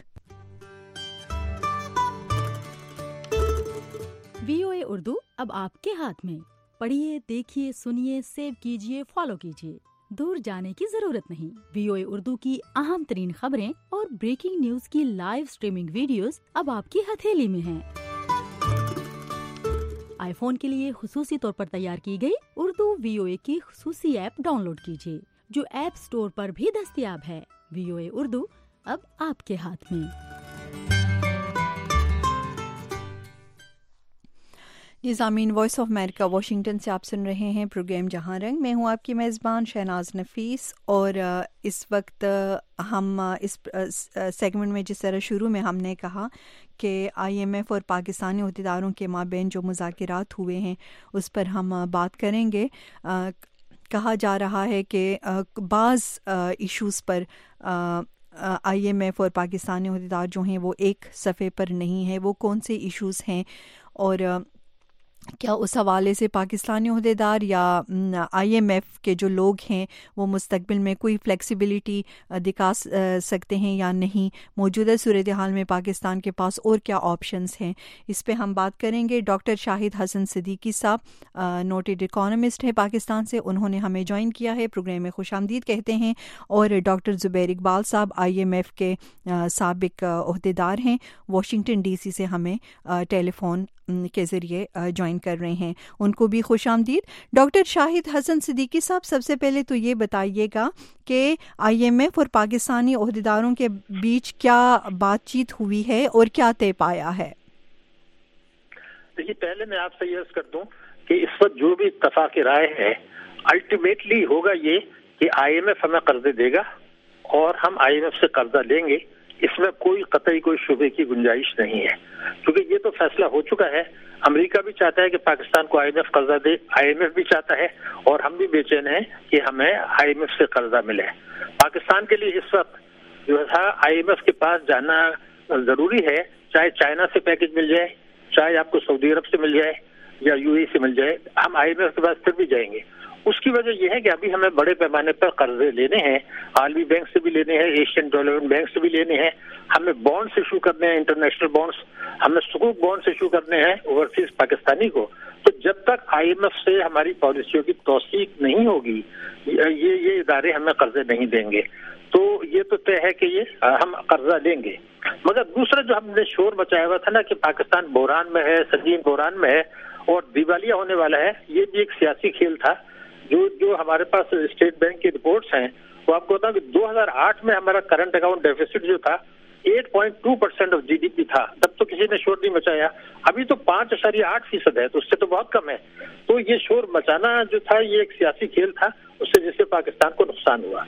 H: وی او اے اردو اب آپ کے ہاتھ میں. پڑھیے، دیکھیے، سنیے، سیو کیجیے، فالو کیجیے. دور جانے کی ضرورت نہیں. وی او اے اردو کی اہم ترین خبریں اور بریکنگ نیوز کی لائیو سٹریمنگ ویڈیوز اب آپ کی ہتھیلی میں ہیں. آئی فون کے لیے خصوصی طور پر تیار کی گئی اردو وی او اے کی خصوصی ایپ ڈاؤن لوڈ کیجیے، جو ایپ سٹور پر بھی دستیاب ہے. وی او اے اردو اب آپ کے ہاتھ میں.
A: یہ سامعین، وائس آف امریکہ واشنگٹن سے آپ سن رہے ہیں پروگرام جہاں رنگ. میں ہوں آپ کی میزبان شہناز نفیس، اور اس وقت ہم اس سیگمنٹ میں جس طرح شروع میں ہم نے کہا کہ آئی ایم ایف اور پاکستانی عہدیداروں کے مابین جو مذاکرات ہوئے ہیں اس پر ہم بات کریں گے. کہا جا رہا ہے کہ بعض ایشوز پر آئی ایم ایف اور پاکستانی عہدیدار جو ہیں وہ ایک صفحے پر نہیں ہیں. وہ کون سے ایشوز ہیں، اور کیا اس حوالے سے پاکستانی عہدیدار یا آئی ایم ایف کے جو لوگ ہیں وہ مستقبل میں کوئی فلیکسیبلٹی دکھا سکتے ہیں یا نہیں؟ موجودہ صورتحال میں پاکستان کے پاس اور کیا آپشنز ہیں، اس پہ ہم بات کریں گے. ڈاکٹر شاہد حسن صدیقی صاحب نوٹڈ اکانومسٹ ہے پاکستان سے، انہوں نے ہمیں جوائن کیا ہے، پروگرام میں خوش آمدید کہتے ہیں. اور ڈاکٹر زبیر اقبال صاحب آئی ایم ایف کے سابق عہدیدار ہیں، واشنگٹن ڈی سی سے ہمیں ٹیلی فون کے ذریعے جوائن کر رہے ہیں، ان کو بھی خوش آمدید. ڈاکٹر شاہد حسن صدیقی صاحب، سب سے پہلے تو یہ بتائیے گا کہ آئی ایم ایف اور پاکستانی عہدیداروں کے بیچ کیا بات چیت ہوئی ہے اور کیا طے پایا ہے؟
I: دیکھیے، پہلے میں آپ سے یہ عرض کر دوں کہ اس وقت جو بھی اتفاق رائے ہے الٹیمیٹلی ہوگا یہ کہ آئی ایم ایف ہمیں قرضے دے گا اور ہم آئی ایم ایف سے قرضہ لیں گے. اس میں کوئی قطعی کوئی شبے کی گنجائش نہیں ہے، کیونکہ یہ تو فیصلہ ہو چکا ہے. امریکہ بھی چاہتا ہے کہ پاکستان کو آئی ایم ایف قرضہ دے، آئی ایم ایف بھی چاہتا ہے، اور ہم بھی بے چین ہیں کہ ہمیں آئی ایم ایف سے قرضہ ملے. پاکستان کے لیے اس وقت جو ہے آئی ایم ایف کے پاس جانا ضروری ہے، چاہے چائنا سے پیکج مل جائے، چاہے آپ کو سعودی عرب سے مل جائے یا یو اے سے مل جائے، ہم آئی ایم ایف کے پاس پھر بھی جائیں گے. اس کی وجہ یہ ہے کہ ابھی ہمیں بڑے پیمانے پر قرضے لینے ہیں، عالمی بینک سے بھی لینے ہیں، ایشین ڈیولپمنٹ بینک سے بھی لینے ہیں، ہمیں بانڈس ایشو کرنے ہیں، انٹرنیشنل بانڈس، ہمیں سکوک بانڈس ایشو کرنے ہیں اوورسیز پاکستانی کو. تو جب تک آئی ایم ایف سے ہماری پالیسیوں کی توثیق نہیں ہوگی، یہ یہ ادارے ہمیں قرضے نہیں دیں گے. تو یہ تو طے ہے کہ یہ ہم قرضہ لیں گے. مگر دوسرا جو ہم نے شور مچایا ہوا تھا نا کہ پاکستان بحران میں ہے، سنگین بحران میں ہے اور دیوالیہ ہونے والا ہے، یہ بھی ایک سیاسی کھیل تھا. جو جو ہمارے پاس اسٹیٹ بینک کی رپورٹس ہیں وہ آپ کو بتاؤں کہ دو ہزار آٹھ میں ہمارا کرنٹ اکاؤنٹ ڈیفیسٹ جو تھا eight point two percent of G D P تھا. تب تو کسی نے شور نہیں مچایا. ابھی تو پانچ اشاریہ آٹھ فیصد ہے، تو اس سے تو بہت کم ہے. تو یہ شور مچانا جو تھا یہ ایک سیاسی کھیل تھا، اس سے جس سے پاکستان کو نقصان ہوا.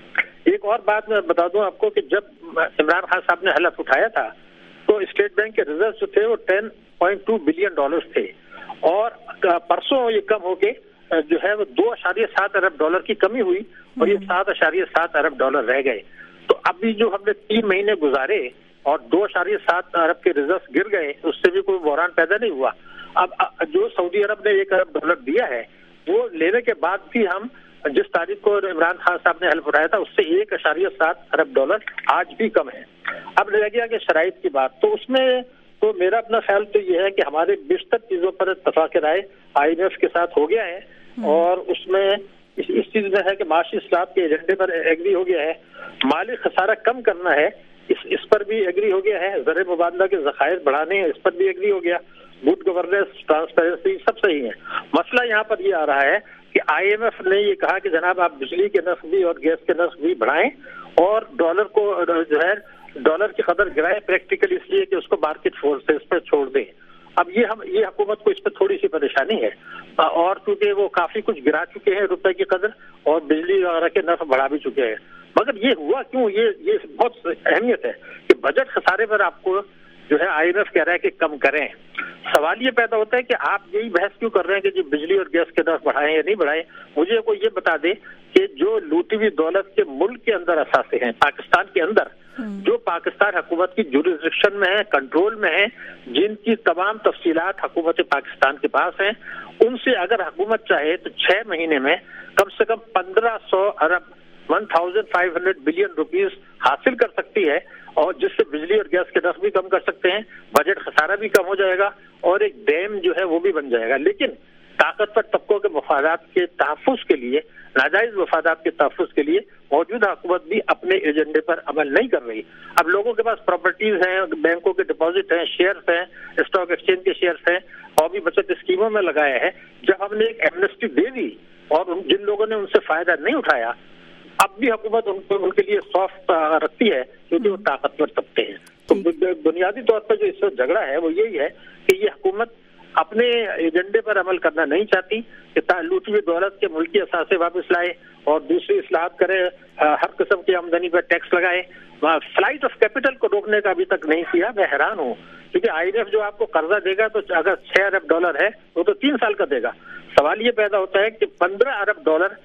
I: ایک اور بات میں بتا دوں آپ کو کہ جب عمران خان صاحب نے حلف اٹھایا تھا تو اسٹیٹ بینک کے ریزرو جو تھے وہ ten point two billion dollar تھے، اور پرسوں یہ کم ہو کے جو ہے وہ دو اشاریہ سات ارب ڈالر کی کمی ہوئی اور یہ سات اشاریہ سات ارب ڈالر رہ گئے. تو ابھی جو ہم نے تین مہینے گزارے اور دو اشاریہ سات ارب کے ریزرو گر گئے، اس سے بھی کوئی بحران پیدا نہیں ہوا. اب جو سعودی عرب نے ایک ارب ڈالر دیا ہے وہ لینے کے بعد بھی ہم جس تاریخ کو عمران خان صاحب نے حلف اٹھایا تھا اس سے ایک اشاریہ سات ارب ڈالر آج بھی کم ہے. اب رہ گیا کہ شرائط کی بات، تو اس میں تو میرا اپنا خیال تو یہ ہے کہ ہمارے بیشتر چیزوں پر اتفاق رائے آئی ایم ایف کے ساتھ ہو گیا ہے، اور اس میں اس, اس چیز میں ہے کہ معاشی اصلاحات کے ایجنڈے پر ایگری ہو گیا ہے. مالی خسارہ کم کرنا ہے اس اس پر بھی ایگری ہو گیا ہے. زر مبادلہ کے ذخائر بڑھانے ہیں اس پر بھی ایگری ہو گیا. گڈ گورننس، ٹرانسپیرنسی سب صحیح ہے. مسئلہ یہاں پر یہ آ رہا ہے کہ آئی ایم ایف نے یہ کہا کہ جناب آپ بجلی کے نرخ بھی اور گیس کے نرخ بھی بڑھائیں اور ڈالر کو جو ہے ڈالر کی قدر گرائیں، پریکٹیکلی اس لیے کہ اس کو مارکیٹ فورسز پہ چھوڑ دیں. اب یہ ہم یہ حکومت کو اس پہ تھوڑی سی پریشانی ہے، اور کیونکہ وہ کافی کچھ گرا چکے ہیں روپے کی قدر اور بجلی وغیرہ کے نرخ بڑھا بھی چکے ہیں. مگر یہ ہوا کیوں؟ یہ یہ بہت اہمیت ہے کہ بجٹ خسارے پر آپ کو جو ہے آئی ایم ایف کہہ رہا ہے کہ کم کریں. سوال یہ پیدا ہوتا ہے کہ آپ یہی بحث کیوں کر رہے ہیں کہ جی بجلی اور گیس کے نرخ بڑھائیں یا نہیں بڑھائیں. مجھے کوئی یہ بتا دے کہ جو لوٹی ہوئی دولت کے ملک کے اندر اثاثے ہیں پاکستان کے اندر، جو پاکستان حکومت کی جورسڈکشن میں ہے، کنٹرول میں ہے، جن کی تمام تفصیلات حکومت پاکستان کے پاس ہیں، ان سے اگر حکومت چاہے تو چھ مہینے میں کم سے کم پندرہ سو ارب one thousand five hundred billion rupees حاصل کر سکتی ہے، اور جس سے بجلی اور گیس کے نرخ بھی کم کر سکتے ہیں، بجٹ خسارہ بھی کم ہو جائے گا اور ایک ڈیم جو ہے وہ بھی بن جائے گا. لیکن طاقتور طبقوں کے مفادات کے تحفظ کے لیے، ناجائز مفادات کے تحفظ کے لیے موجودہ حکومت بھی اپنے ایجنڈے پر عمل نہیں کر رہی. اب لوگوں کے پاس پراپرٹیز ہیں، بینکوں کے ڈپازٹ ہیں، شیئرز ہیں، اسٹاک ایکسچینج کے شیئرز ہیں، قومی بچت اسکیموں میں لگایا ہے. جب ہم نے ایک ایمنسٹی دے دی اور جن لوگوں نے ان سے فائدہ نہیں اٹھایا، اب بھی حکومت ان کو ان کے لیے سافٹ رکھتی ہے کیونکہ وہ طاقتور طبقے ہیں. تو بنیادی طور پر جو اس وقت جھگڑا ہے وہ یہی ہے کہ یہ حکومت اپنے ایجنڈے پر عمل کرنا نہیں چاہتی کہ لوٹی ہوئی دولت کے ملکی اثاثے واپس لائے اور دوسری اصلاحات کرے، ہر قسم کی آمدنی پر ٹیکس لگائے. فلائٹ آف کیپٹل کو روکنے کا ابھی تک نہیں کیا. میں حیران ہوں کیونکہ آئی ایم ایف جو آپ کو قرضہ دے گا تو اگر چھ ارب ڈالر ہے وہ تو تین سال کا دے گا. سوال یہ پیدا ہوتا ہے کہ پندرہ ارب ڈالر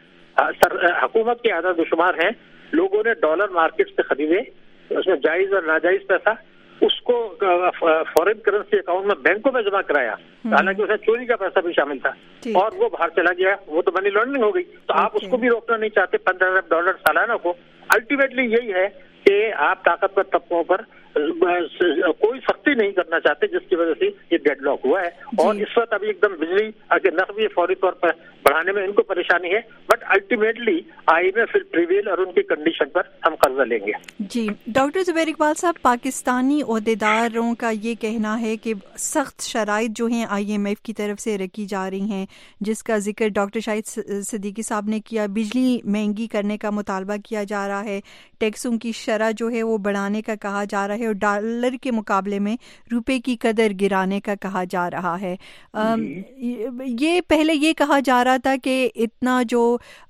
I: حکومت کے اعداد و شمار ہیں، لوگوں نے ڈالر مارکیٹ سے خریدے، اس میں جائز اور ناجائز پیسہ، اس کو فورن کرنسی اکاؤنٹ میں بینکوں میں جمع کرایا، حالانکہ اس میں چوری کا پیسہ بھی شامل تھا، اور وہ باہر چلا گیا، وہ تو منی لانڈرنگ ہو گئی. تو آپ اس کو بھی روکنا نہیں چاہتے پندرہ ارب ڈالر سالانہ کو. الٹیمیٹلی یہی ہے کہ آپ طاقتور طبقوں پر کوئی سختی نہیں کرنا چاہتے، جس کی وجہ سے یہ ڈیڈ لاک ہوا ہے. اور اس وقت ابھی ایک دم بجلی کے نرخ بھی فوری طور پر بڑھانے میں ان کو پریشانی ہے، but ultimately I M F will prevail اور ان کی کنڈیشن پر ہم قرضہ لیں گے.
A: جی ڈاکٹر زبیر اقبال صاحب، پاکستانی عہدیداروں کا یہ کہنا ہے کہ سخت شرائط جو ہیں آئی ایم ایف کی طرف سے رکھی جا رہی ہیں، جس کا ذکر ڈاکٹر شاہد صدیقی صاحب نے کیا. بجلی مہنگی کرنے کا مطالبہ کیا جا رہا ہے، ٹیکسوں کی شرح جو ہے وہ بڑھانے کا کہا جا رہا ہے، اور ڈالر کے مقابلے میں روپے کی قدر گرانے کا کہا جا رہا ہے. یہ پہلے یہ کہا جا رہا تھا کہ اتنا جو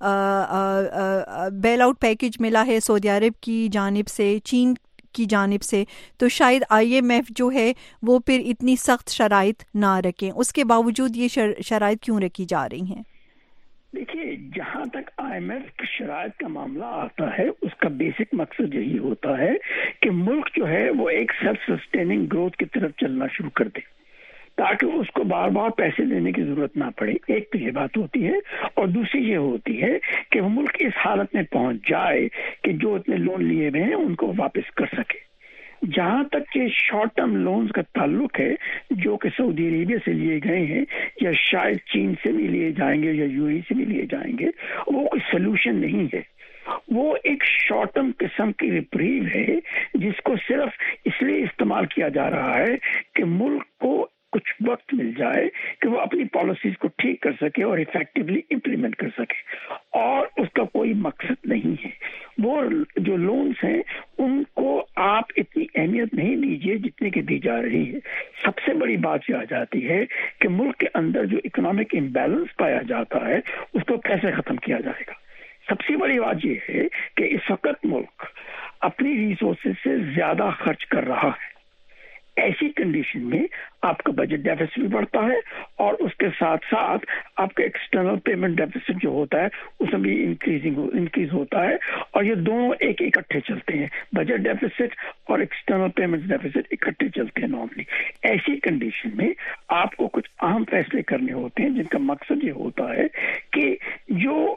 A: بیل آؤٹ پیکج ملا ہے سعودی عرب کی جانب سے، چین کی جانب سے، تو شاید آئی ایم ایف جو ہے وہ پھر اتنی سخت شرائط نہ رکھیں. اس کے باوجود یہ شرائط کیوں رکھی جا رہی ہیں؟
J: دیکھیے، جہاں تک آئی ایم ایف کی شرائط کا معاملہ آتا ہے، اس کا بیسک مقصد یہی ہوتا ہے کہ ملک جو ہے وہ ایک سیلف سسٹیننگ گروتھ کی طرف چلنا شروع کر دے، تاکہ اس کو بار بار پیسے دینے کی ضرورت نہ پڑے. ایک تو یہ بات ہوتی ہے، اور دوسری یہ ہوتی ہے کہ وہ ملک اس حالت میں پہنچ جائے کہ جو اتنے لون لیے ہوئے ہیں ان کو واپس کر سکے. جہاں تک کہ شارٹ ٹرم لونز کا تعلق ہے جو کہ سعودی عربیہ سے لیے گئے ہیں یا شاید چین سے بھی لیے جائیں گے یا یو اے ای سے بھی لیے جائیں گے، وہ کوئی سلوشن نہیں ہے. وہ ایک شارٹ ٹرم قسم کی ریپریو ہے جس کو صرف اس لیے استعمال کیا جا رہا ہے کہ ملک کو کچھ وقت مل جائے کہ وہ اپنی پالیسیز کو ٹھیک کر سکے اور افیکٹولی امپلیمنٹ کر سکے، اور اس کا کوئی مقصد نہیں ہے. وہ جو لونز ہیں ان کو آپ اتنی اہمیت نہیں دیجیے جتنے کی دی جا رہی ہے. سب سے بڑی بات یہ آ جاتی ہے کہ ملک کے اندر جو اکنامک امبیلنس پایا جاتا ہے اس کو کیسے ختم کیا جائے گا. سب سے بڑی بات یہ ہے کہ اس وقت ملک اپنی ریسورسز سے زیادہ خرچ کر رہا ہے. ایسی کنڈیشن میں آپ کا بجٹ ڈیفیسٹ بھی بڑھتا ہے اور اس کے ساتھ ساتھ آپ کا ایکسٹرنل پیمنٹ ڈیفیسٹ جو ہوتا ہے اس میں بھی انکریزنگ انکریز ہوتا ہے, اور یہ دونوں ایک اکٹھے چلتے ہیں. بجٹ ڈیفیسٹ اور ایکسٹرنل پیمنٹ ڈیفیسٹ اکٹھے چلتے ہیں نارملی. ایسی کنڈیشن میں آپ کو کچھ اہم فیصلے کرنے ہوتے ہیں جن کا مقصد یہ ہوتا ہے کہ جو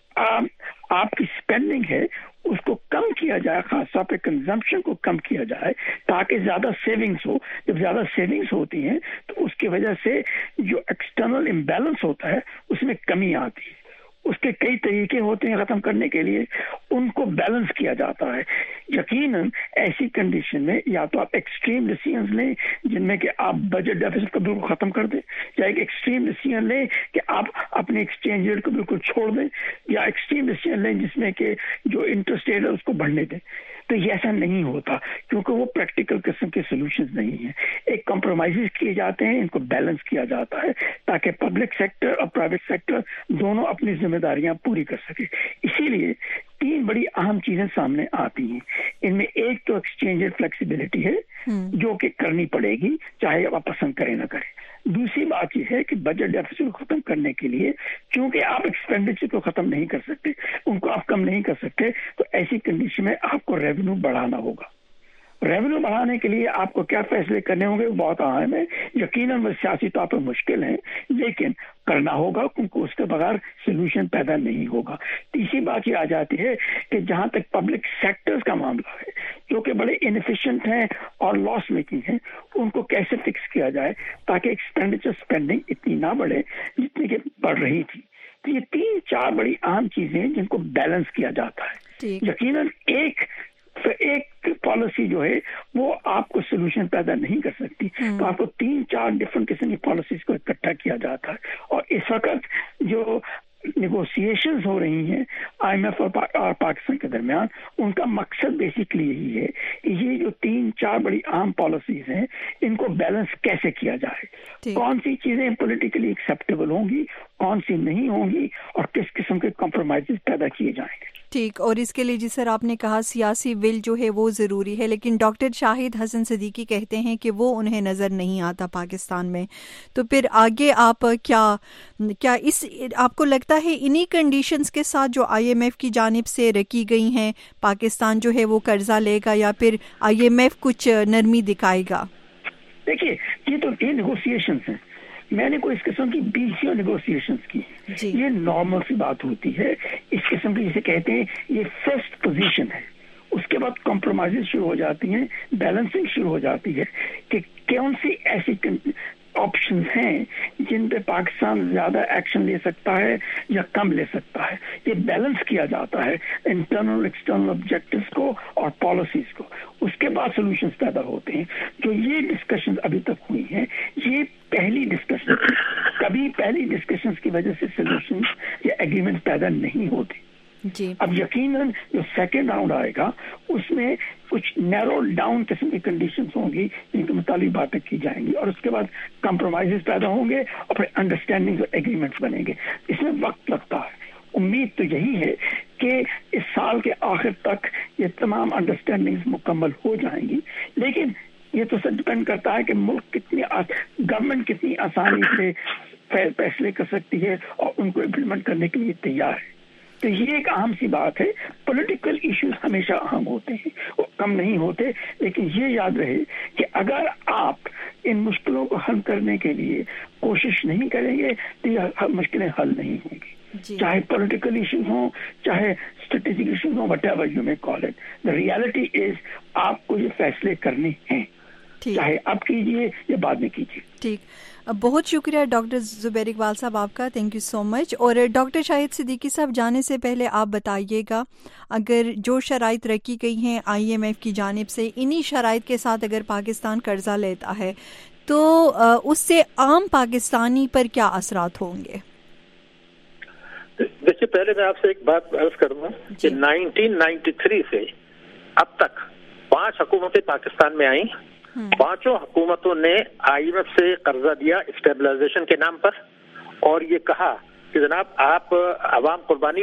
J: آپ کی اسپینڈنگ ہے اس کو کم کیا جائے, خاص طور پہ کنزمپشن کو کم کیا جائے تاکہ زیادہ سیونگز ہو. جب زیادہ سیونگز ہوتی ہیں تو اس کی وجہ سے جو ایکسٹرنل امبیلنس ہوتا ہے اس میں کمی آتی ہے. اس کے کئی طریقے ہوتے ہیں ختم کرنے کے لیے, ان کو بیلنس کیا جاتا ہے. یقیناً ایسی کنڈیشن میں یا تو آپ ایکسٹریم ڈیسیژنز لیں جن میں کہ آپ بجٹ ڈیفیسٹ کو بالکل ختم کر دیں, یا ایک ایکسٹریم ڈیسیژن لیں کہ آپ اپنے ایکسچینج ریٹ کو بالکل چھوڑ دیں, یا ایکسٹریم ڈیسیژن لیں جس میں کہ جو انٹرسٹ ریٹ ہے اس کو بڑھنے دیں. تو یہ ایسا نہیں ہوتا کیونکہ وہ پریکٹیکل قسم کے سولوشنز نہیں ہیں. ایک کمپرومائزز کیے جاتے ہیں, ان کو بیلنس کیا جاتا ہے تاکہ پبلک سیکٹر اور پرائیویٹ سیکٹر دونوں اپنی ذمہ داریاں پوری کر سکے. اسی لیے تین بڑی اہم چیزیں سامنے آتی ہیں. ان میں ایک تو ایکسچینج ریٹ فلیکسیبلٹی ہے جو کہ کرنی پڑے گی چاہے آپ پسند کریں نہ کریں. دوسری بات یہ ہے کہ بجٹ ڈیفیسٹ کو ختم کرنے کے لیے چونکہ آپ ایکسپینڈیچر کو ختم نہیں کر سکتے, ان کو آپ کم نہیں کر سکتے, تو ایسی کنڈیشن میں آپ کو ریونیو بڑھانا ہوگا. ریونیو بڑھانے کے لیے آپ کو کیا فیصلے کرنے ہوں گے وہ بہت اہم ہے. یقیناً وہ سیاسی طور پر مشکل ہیں لیکن کرنا ہوگا کیونکہ اس کے بغیر سولوشن پیدا نہیں ہوگا. تیسری بات یہ آ جاتی ہے کہ جہاں تک پبلک سیکٹرز کا معاملہ ہے جو کہ بڑے انفیشینٹ ہیں اور لاس میکنگ ہیں, ان کو کیسے فکس کیا جائے تاکہ ایکسپینڈیچر اسپینڈنگ اتنی نہ بڑھے جتنی کہ بڑھ رہی تھی. تو یہ تین چار بڑی اہم چیزیں ہیں جن کو بیلنس کیا جاتا ہے. یقیناً ایک ایک پالیسی جو ہے وہ آپ کو سولوشن پیدا نہیں کر سکتی, تو آپ کو تین چار ڈفرنٹ قسم کی پالیسیز کو اکٹھا کیا جاتا ہے. اور اس وقت جو نیگوسیشنز ہو رہی ہیں آئی ایم ایف اور پاکستان کے درمیان, ان کا مقصد بیسکلی یہی ہے کہ یہ جو تین چار بڑی اہم پالیسیز ہیں ان کو بیلنس کیسے کیا جائے, کون سی چیزیں پولیٹیکلی ایکسیپٹیبل ہوں گی, کون سی نہیں ہوں گی, اور کس قسم کے کمپرومائزز پیدا کیے جائیں گے.
A: ٹھیک. اور اس کے لیے جس سر آپ نے کہا سیاسی ول جو ہے وہ ضروری ہے, لیکن ڈاکٹر شاہد حسن صدیقی کہتے ہیں کہ وہ انہیں نظر نہیں آتا پاکستان میں. تو پھر آگے آپ کیا کیا اس آپ کو لگتا ہے انہی کنڈیشنز کے ساتھ جو آئی ایم ایف کی جانب سے رکھی گئی ہیں پاکستان جو ہے وہ قرضہ لے گا یا پھر آئی ایم ایف کچھ نرمی دکھائے گا؟
J: دیکھیے یہ تو یہ نیگوسیشنز ہیں, میں نے کوئی اس قسم کی بیسیوں نیگوسیشنز کی, یہ نارمل سی بات ہوتی ہے. اس قسم کی جسے کہتے ہیں یہ فرسٹ پوزیشن ہے, اس کے بعد کمپرومائز شروع ہو جاتی ہیں, بیلنسنگ شروع ہو جاتی ہے کہ کون سی ایسی آپشنز ہیں جن پہ پاکستان زیادہ ایکشن لے سکتا ہے یا کم لے سکتا ہے. یہ بیلنس کیا جاتا ہے انٹرنل ایکسٹرنل آبجیکٹیوز کو اور پالیسیز کو. اس کے بعد سولوشنز پیدا ہوتے ہیں. جو یہ ڈسکشنز ابھی تک ہوئی ہیں یہ پہلی ڈسکشن, کبھی پہلی ڈسکشنز کی وجہ سے سولوشنز یا ایگریمنٹ پیدا نہیں ہوتے. جی. اب یقیناً جو سیکنڈ راؤنڈ آئے گا اس میں کچھ نیرو ڈاؤن قسم کی کنڈیشنز ہوں گی جن کے متعلق باتیں کی جائیں گی, اور اس کے بعد کمپرومائزز پیدا ہوں گے اور پھر انڈرسٹینڈنگ اور ایگریمنٹس بنیں گے. اس میں وقت لگتا ہے. امید تو یہی ہے کہ اس سال کے آخر تک یہ تمام انڈرسٹینڈنگز مکمل ہو جائیں گی, لیکن یہ تو سب ڈپینڈ کرتا ہے کہ ملک کتنی گورنمنٹ کتنی آسانی سے فیصلے کر سکتی ہے اور ان کو امپلیمنٹ کرنے کے لیے تیار ہے. تو یہ ایک اہم سی بات ہے. پولیٹیکل ایشوز ہمیشہ اہم ہوتے ہیں, وہ کم نہیں ہوتے, لیکن یہ یاد رہے کہ اگر آپ ان مشکلوں کو حل کرنے کے لیے کوشش نہیں کریں گے تو یہ مشکلیں حل نہیں ہوں گی. جی. چاہے پولیٹیکل ایشوز ہوں چاہے اسٹریٹجک ایشوز ہوں, whatever you may call it, the reality is آپ کو یہ فیصلے کرنے ہیں, چاہے اب کیجیے یا بعد میں کیجیے.
A: ٹھیک. بہت شکریہ ڈاکٹر زبیر اقبال صاحب آپ کا, تھینک یو سو مچ. اور ڈاکٹر شاہد صدیقی صاحب جانے سے پہلے آپ بتائیے گا اگر جو شرائط رکھی گئی ہیں آئی ایم ایف کی جانب سے, انہی شرائط کے ساتھ اگر پاکستان قرضہ لیتا ہے تو اس سے عام پاکستانی پر کیا اثرات ہوں گے؟
I: دیکھیے پہلے میں آپ سے ایک بات عرض کروں کہ نائنٹین نائنٹی تھری سے اب تک پانچ حکومتیں پاکستان میں آئیں. پانچوں حکومتوں نے آئی ایم ایف سے قرضہ دیا اسٹیبلائزیشن کے نام پر, اور یہ کہا کہ جناب آپ عوام قربانی دیں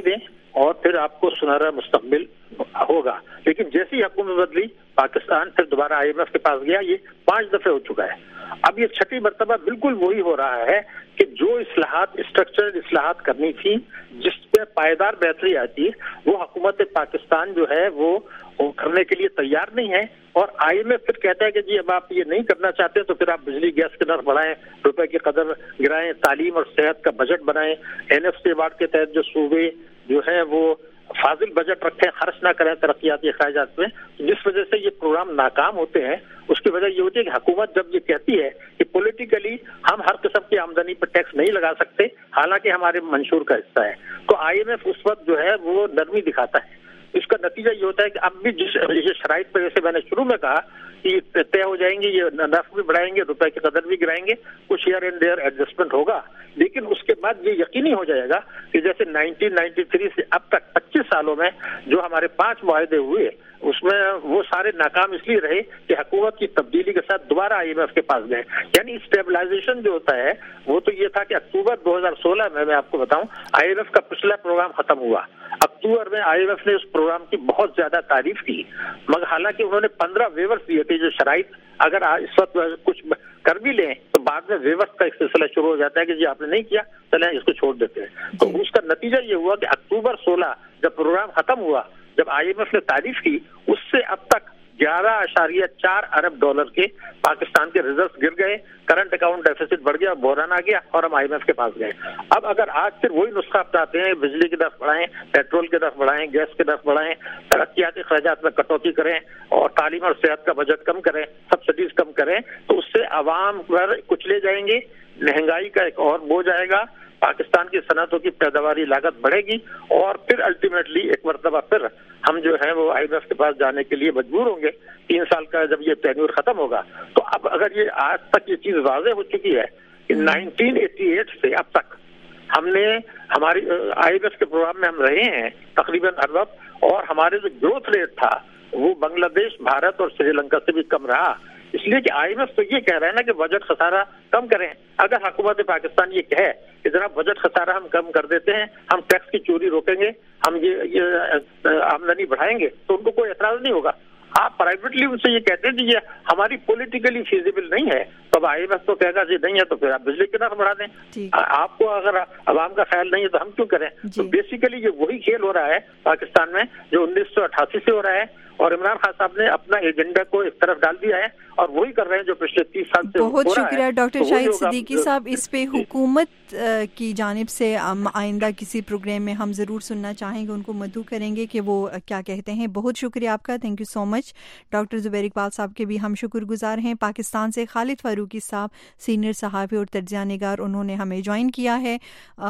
I: اور پھر آپ کو سنہرا مستقبل ہوگا. لیکن جیسی حکومت بدلی پاکستان پھر دوبارہ آئی ایم ایف کے پاس گیا. یہ پانچ دفعے ہو چکا ہے. اب یہ چھٹی مرتبہ بالکل وہی ہو رہا ہے کہ جو اصلاحات اسٹرکچرل اصلاحات کرنی تھی جس پہ پائیدار بہتری آتی وہ حکومت پاکستان جو ہے وہ کرنے کے لیے تیار نہیں ہے. اور آئی ایم ایف پھر کہتا ہے کہ جی اب آپ یہ نہیں کرنا چاہتے تو پھر آپ بجلی گیس کے نرخ بڑھائیں, روپے کی قدر گرائیں, تعلیم اور صحت کا بجٹ بنائیں, این ایف سی ایوارڈ کے تحت جو صوبے جو ہیں وہ فاضل بجٹ رکھیں, خرچ نہ کریں ترقیاتی اخراجات میں, جس وجہ سے یہ پروگرام ناکام ہوتے ہیں. اس کی وجہ یہ ہوتی ہے کہ حکومت جب یہ کہتی ہے کہ پولیٹیکلی ہم ہر قسم کی آمدنی پر ٹیکس نہیں لگا سکتے حالانکہ ہمارے منشور کا حصہ ہے, تو آئی ایم ایف اس وقت جو ہے وہ نرمی دکھاتا ہے. اس کا نتیجہ یہ ہوتا ہے کہ اب بھی جس شرائط پر جیسے میں نے شروع میں کہا کہ طے ہو جائیں گے, یہ نرخ بھی بڑھائیں گے, روپے کی قدر بھی گرائیں گے, کچھ ایئر اینڈ دیئر ایڈجسٹمنٹ ہوگا, لیکن اس کے بعد یہ یقینی ہو جائے گا کہ جیسے نائنٹین نائنٹی تھری سے اب تک پچیس سالوں میں جو ہمارے پانچ معاہدے ہوئے اس میں وہ سارے ناکام اس لیے رہے کہ حکومت کی تبدیلی کے ساتھ دوبارہ آئی ایم ایف کے پاس گئے. یعنی اسٹیبلائزیشن جو ہوتا ہے وہ تو یہ تھا کہ اکتوبر دو ہزار سولہ میں میں آپ کو بتاؤں آئی ایم ایف کا پچھلا پروگرام ختم ہوا. اکتوبر میں آئی ایم ایف نے اس پروگرام کی بہت زیادہ تعریف کی, مگر حالانکہ انہوں نے پندرہ ویورس دیے تھے جو شرائط اگر اس وقت کچھ کر بھی لیں تو بعد میں ویورس کا ایک سلسلہ شروع ہو جاتا ہے کہ جی آپ نے نہیں کیا چلیں اس کو چھوڑ دیتے ہیں. تو اس کا نتیجہ یہ ہوا کہ اکتوبر سولہ جب پروگرام ختم ہوا, جب آئی ایم ایف نے تعریف کی, اس سے اب تک گیارہ اشاریہ چار ارب ڈالر کے پاکستان کے ریزروز گر گئے, کرنٹ اکاؤنٹ ڈیفیسٹ بڑھ گیا, بحران آ گیا اور ہم آئی ایم ایف کے پاس گئے. اب اگر آج پھر وہی نسخہ اپناتے ہیں, بجلی کے نرخ بڑھائیں, پیٹرول کے نرخ بڑھائیں, گیس کے نرخ بڑھائیں, ترقیاتی اخراجات میں کٹوتی کریں اور تعلیم اور صحت کا بجٹ کم کریں, سبسڈیز کم کریں, تو اس سے عوام پر کچلے جائیں گے, مہنگائی کا ایک اور بوجھ آئے گا, پاکستان کی صنعتوں کی پیداواری لاگت بڑھے گی اور پھر الٹیمیٹلی ایک مرتبہ پھر ہم جو ہے وہ آئی ایم ایف کے پاس جانے کے لیے مجبور ہوں گے. تین سال کا جب یہ ٹینیور ختم ہوگا تو اب اگر یہ آج تک یہ چیز واضح ہو چکی ہے کہ نائنٹین ایٹی ایٹ سے اب تک ہم نے ہماری آئی ایم ایف کے پروگرام میں ہم رہے ہیں تقریباً ارب, اور ہمارے جو گروتھ ریٹ تھا وہ بنگلہ دیش, بھارت اور سری لنکا سے بھی کم رہا. اس لیے کہ آئی ایم ایف تو یہ کہہ رہا ہے نا کہ بجٹ خسارہ کم کریں. اگر حکومت پاکستان یہ کہے کہ جناب بجٹ خسارہ ہم کم کر دیتے ہیں, ہم ٹیکس کی چوری روکیں گے, ہم یہ یہ آمدنی بڑھائیں گے, تو ان کو کوئی اعتراض نہیں ہوگا. آپ پرائیویٹلی ان سے یہ کہتے ہیں کہ یہ ہماری پولیٹیکلی فیزیبل نہیں ہے, تو اب آئی ایم ایف تو کہے گا جی نہیں ہے تو پھر آپ بجلی کے نرخ بڑھا دیں. آپ کو اگر عوام کا خیال نہیں ہے تو ہم کیوں کریں. تو بیسیکلی یہ وہی کھیل ہو رہا ہے پاکستان میں جو انیس سو اٹھاسی سے ہو رہا ہے, اور عمران خان صاحب نے اپنا ایجنڈا کو ایک طرف ڈال دیا ہے اور وہی کر رہے ہیں جو پچھلے تیس سال سے
A: بہت شکریہ ڈاکٹر شاہد صدیقی صاحب. اس پہ حکومت کی جانب سے آئندہ کسی پروگرام میں ہم ضرور سننا چاہیں گے, ان کو مدعو کریں گے کہ وہ کیا کہتے ہیں. بہت شکریہ آپ کا, thank you so much. Doctor Zubair Iqbal sahib کے بھی ہم شکر گزار ہیں. پاکستان سے خالد فاروقی صاحب سینئر صحافی اور تجزیہ نگار, انہوں نے ہمیں جوائن کیا ہے.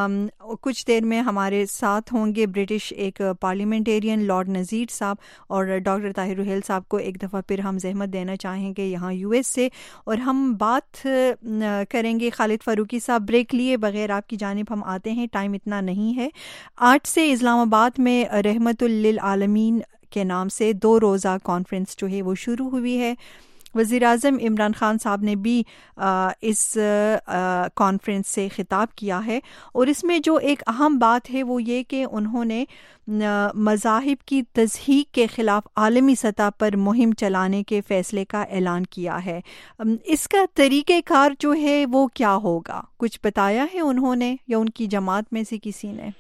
A: کچھ دیر میں ہمارے ساتھ ہوں گے برٹش ایک پارلیمنٹیرین لارڈ نذیر صاحب, اور ڈاکٹر طاہر رحیل صاحب کو ایک دفعہ پھر ہم زحمت دینا چاہیں گے یہاں یو ایس سے, اور ہم بات کریں گے خالد فاروقی صاحب. بریک لیے بغیر آپ کی جانب ہم آتے ہیں, ٹائم اتنا نہیں ہے. آج سے اسلام آباد میں رحمت للعالمین کے نام سے دو روزہ کانفرنس جو ہے وہ شروع ہوئی ہے. وزیر اعظم عمران خان صاحب نے بھی اس کانفرنس سے خطاب کیا ہے, اور اس میں جو ایک اہم بات ہے وہ یہ کہ انہوں نے مذاہب کی تضحیک کے خلاف عالمی سطح پر مہم چلانے کے فیصلے کا اعلان کیا ہے. اس کا طریقہ کار جو ہے وہ کیا ہوگا, کچھ بتایا ہے انہوں نے یا ان کی جماعت میں سے کسی نے؟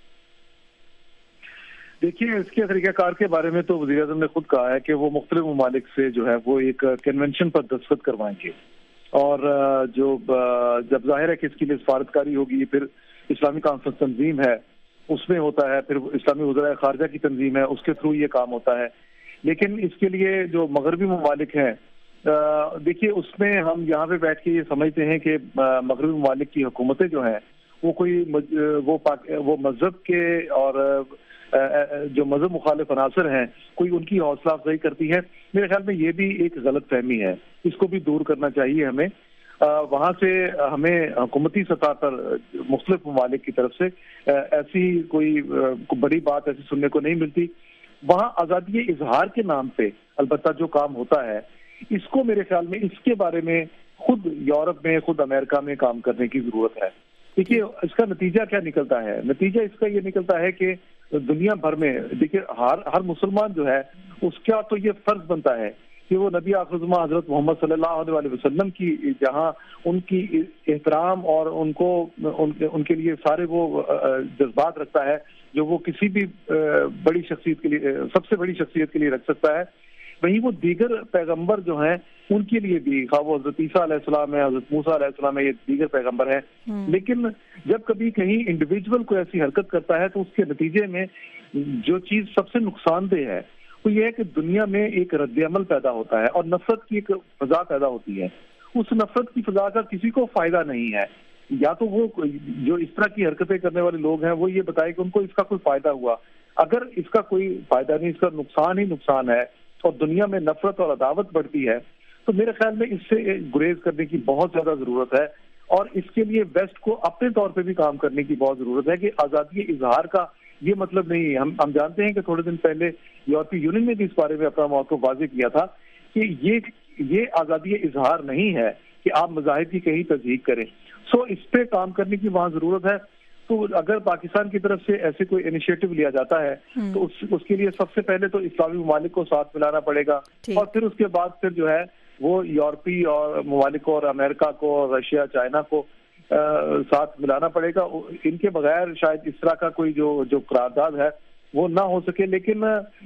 K: دیکھیے, اس کے طریقہ کار کے بارے میں تو وزیر اعظم نے خود کہا ہے کہ وہ مختلف ممالک سے جو ہے وہ ایک کنونشن پر دستخط کروائیں گے, اور جو جب ظاہر ہے کہ اس کے لیے سفارتکاری ہوگی, پھر اسلامی کانفرنس تنظیم ہے اس میں ہوتا ہے, پھر اسلامی وزراء خارجہ کی تنظیم ہے اس کے تھرو یہ کام ہوتا ہے. لیکن اس کے لیے جو مغربی ممالک ہیں, دیکھیے اس میں ہم یہاں پہ بیٹھ کے یہ سمجھتے ہیں کہ مغربی ممالک کی حکومتیں جو ہیں وہ کوئی وہ وہ مذہب کے اور جو مذہب مخالف عناصر ہیں کوئی ان کی حوصلہ افزائی کرتی ہے. میرے خیال میں یہ بھی ایک غلط فہمی ہے, اس کو بھی دور کرنا چاہیے ہمیں. وہاں سے ہمیں حکومتی سطح پر مختلف ممالک کی طرف سے ایسی کوئی بڑی بات ایسی سننے کو نہیں ملتی. وہاں آزادی اظہار کے نام پہ البتہ جو کام ہوتا ہے, اس کو میرے خیال میں اس کے بارے میں خود یورپ میں خود امریکہ میں کام کرنے کی ضرورت ہے. دیکھیے اس کا نتیجہ کیا نکلتا ہے؟ نتیجہ اس کا یہ نکلتا ہے کہ دنیا بھر میں دیکھیے ہر ہر مسلمان جو ہے اس کا تو یہ فرض بنتا ہے کہ وہ نبی آخر الزماں حضرت محمد صلی اللہ علیہ وسلم کی جہاں ان کی احترام اور ان کو ان کے لیے سارے وہ جذبات رکھتا ہے جو وہ کسی بھی بڑی شخصیت کے لیے سب سے بڑی شخصیت کے لیے رکھ سکتا ہے، وہیں وہ دیگر پیغمبر جو ہیں ان کے لیے بھی، خواہ وہ حضرت عیسیٰ علیہ السلام ہے، حضرت موسیٰ علیہ السلام ہے، یہ دیگر پیغمبر ہیں، لیکن جب کبھی کہیں انڈیویجول کو ایسی حرکت کرتا ہے تو اس کے نتیجے میں جو چیز سب سے نقصان دہ ہے وہ یہ ہے کہ دنیا میں ایک رد عمل پیدا ہوتا ہے اور نفرت کی ایک فضا پیدا ہوتی ہے۔ اس نفرت کی فضا کا کسی کو فائدہ نہیں ہے، یا تو وہ جو اس طرح کی حرکتیں کرنے والے لوگ ہیں وہ یہ بتائے کہ ان کو اس کا کوئی فائدہ ہوا، اگر اس کا کوئی فائدہ نہیں، اس کا نقصان ہی نقصان ہے اور دنیا میں نفرت اور عداوت بڑھتی ہے، تو میرے خیال میں اس سے گریز کرنے کی بہت زیادہ ضرورت ہے، اور اس کے لیے ویسٹ کو اپنے طور پہ بھی کام کرنے کی بہت ضرورت ہے کہ آزادی اظہار کا یہ مطلب نہیں ہے۔ ہم ہم جانتے ہیں کہ تھوڑے دن پہلے یورپی یونین نے بھی اس بارے میں اپنا موقف واضح کیا تھا کہ یہ یہ آزادی اظہار نہیں ہے کہ آپ مذاہب کی کہیں تصدیق کریں، سو اس پہ کام کرنے کی وہاں ضرورت ہے۔ تو اگر پاکستان کی طرف سے ایسے کوئی انیشیٹو لیا جاتا ہے تو اس, اس کے لیے سب سے پہلے تو اسلامی ممالک کو ساتھ ملانا پڑے گا، اور پھر اس کے بعد پھر جو ہے وہ یورپی اور ممالک کو اور امریکہ کو اور رشیا چائنا کو ساتھ ملانا پڑے گا۔ ان کے بغیر شاید اس طرح کا کوئی جو جو قرارداد ہے وہ نہ ہو سکے، لیکن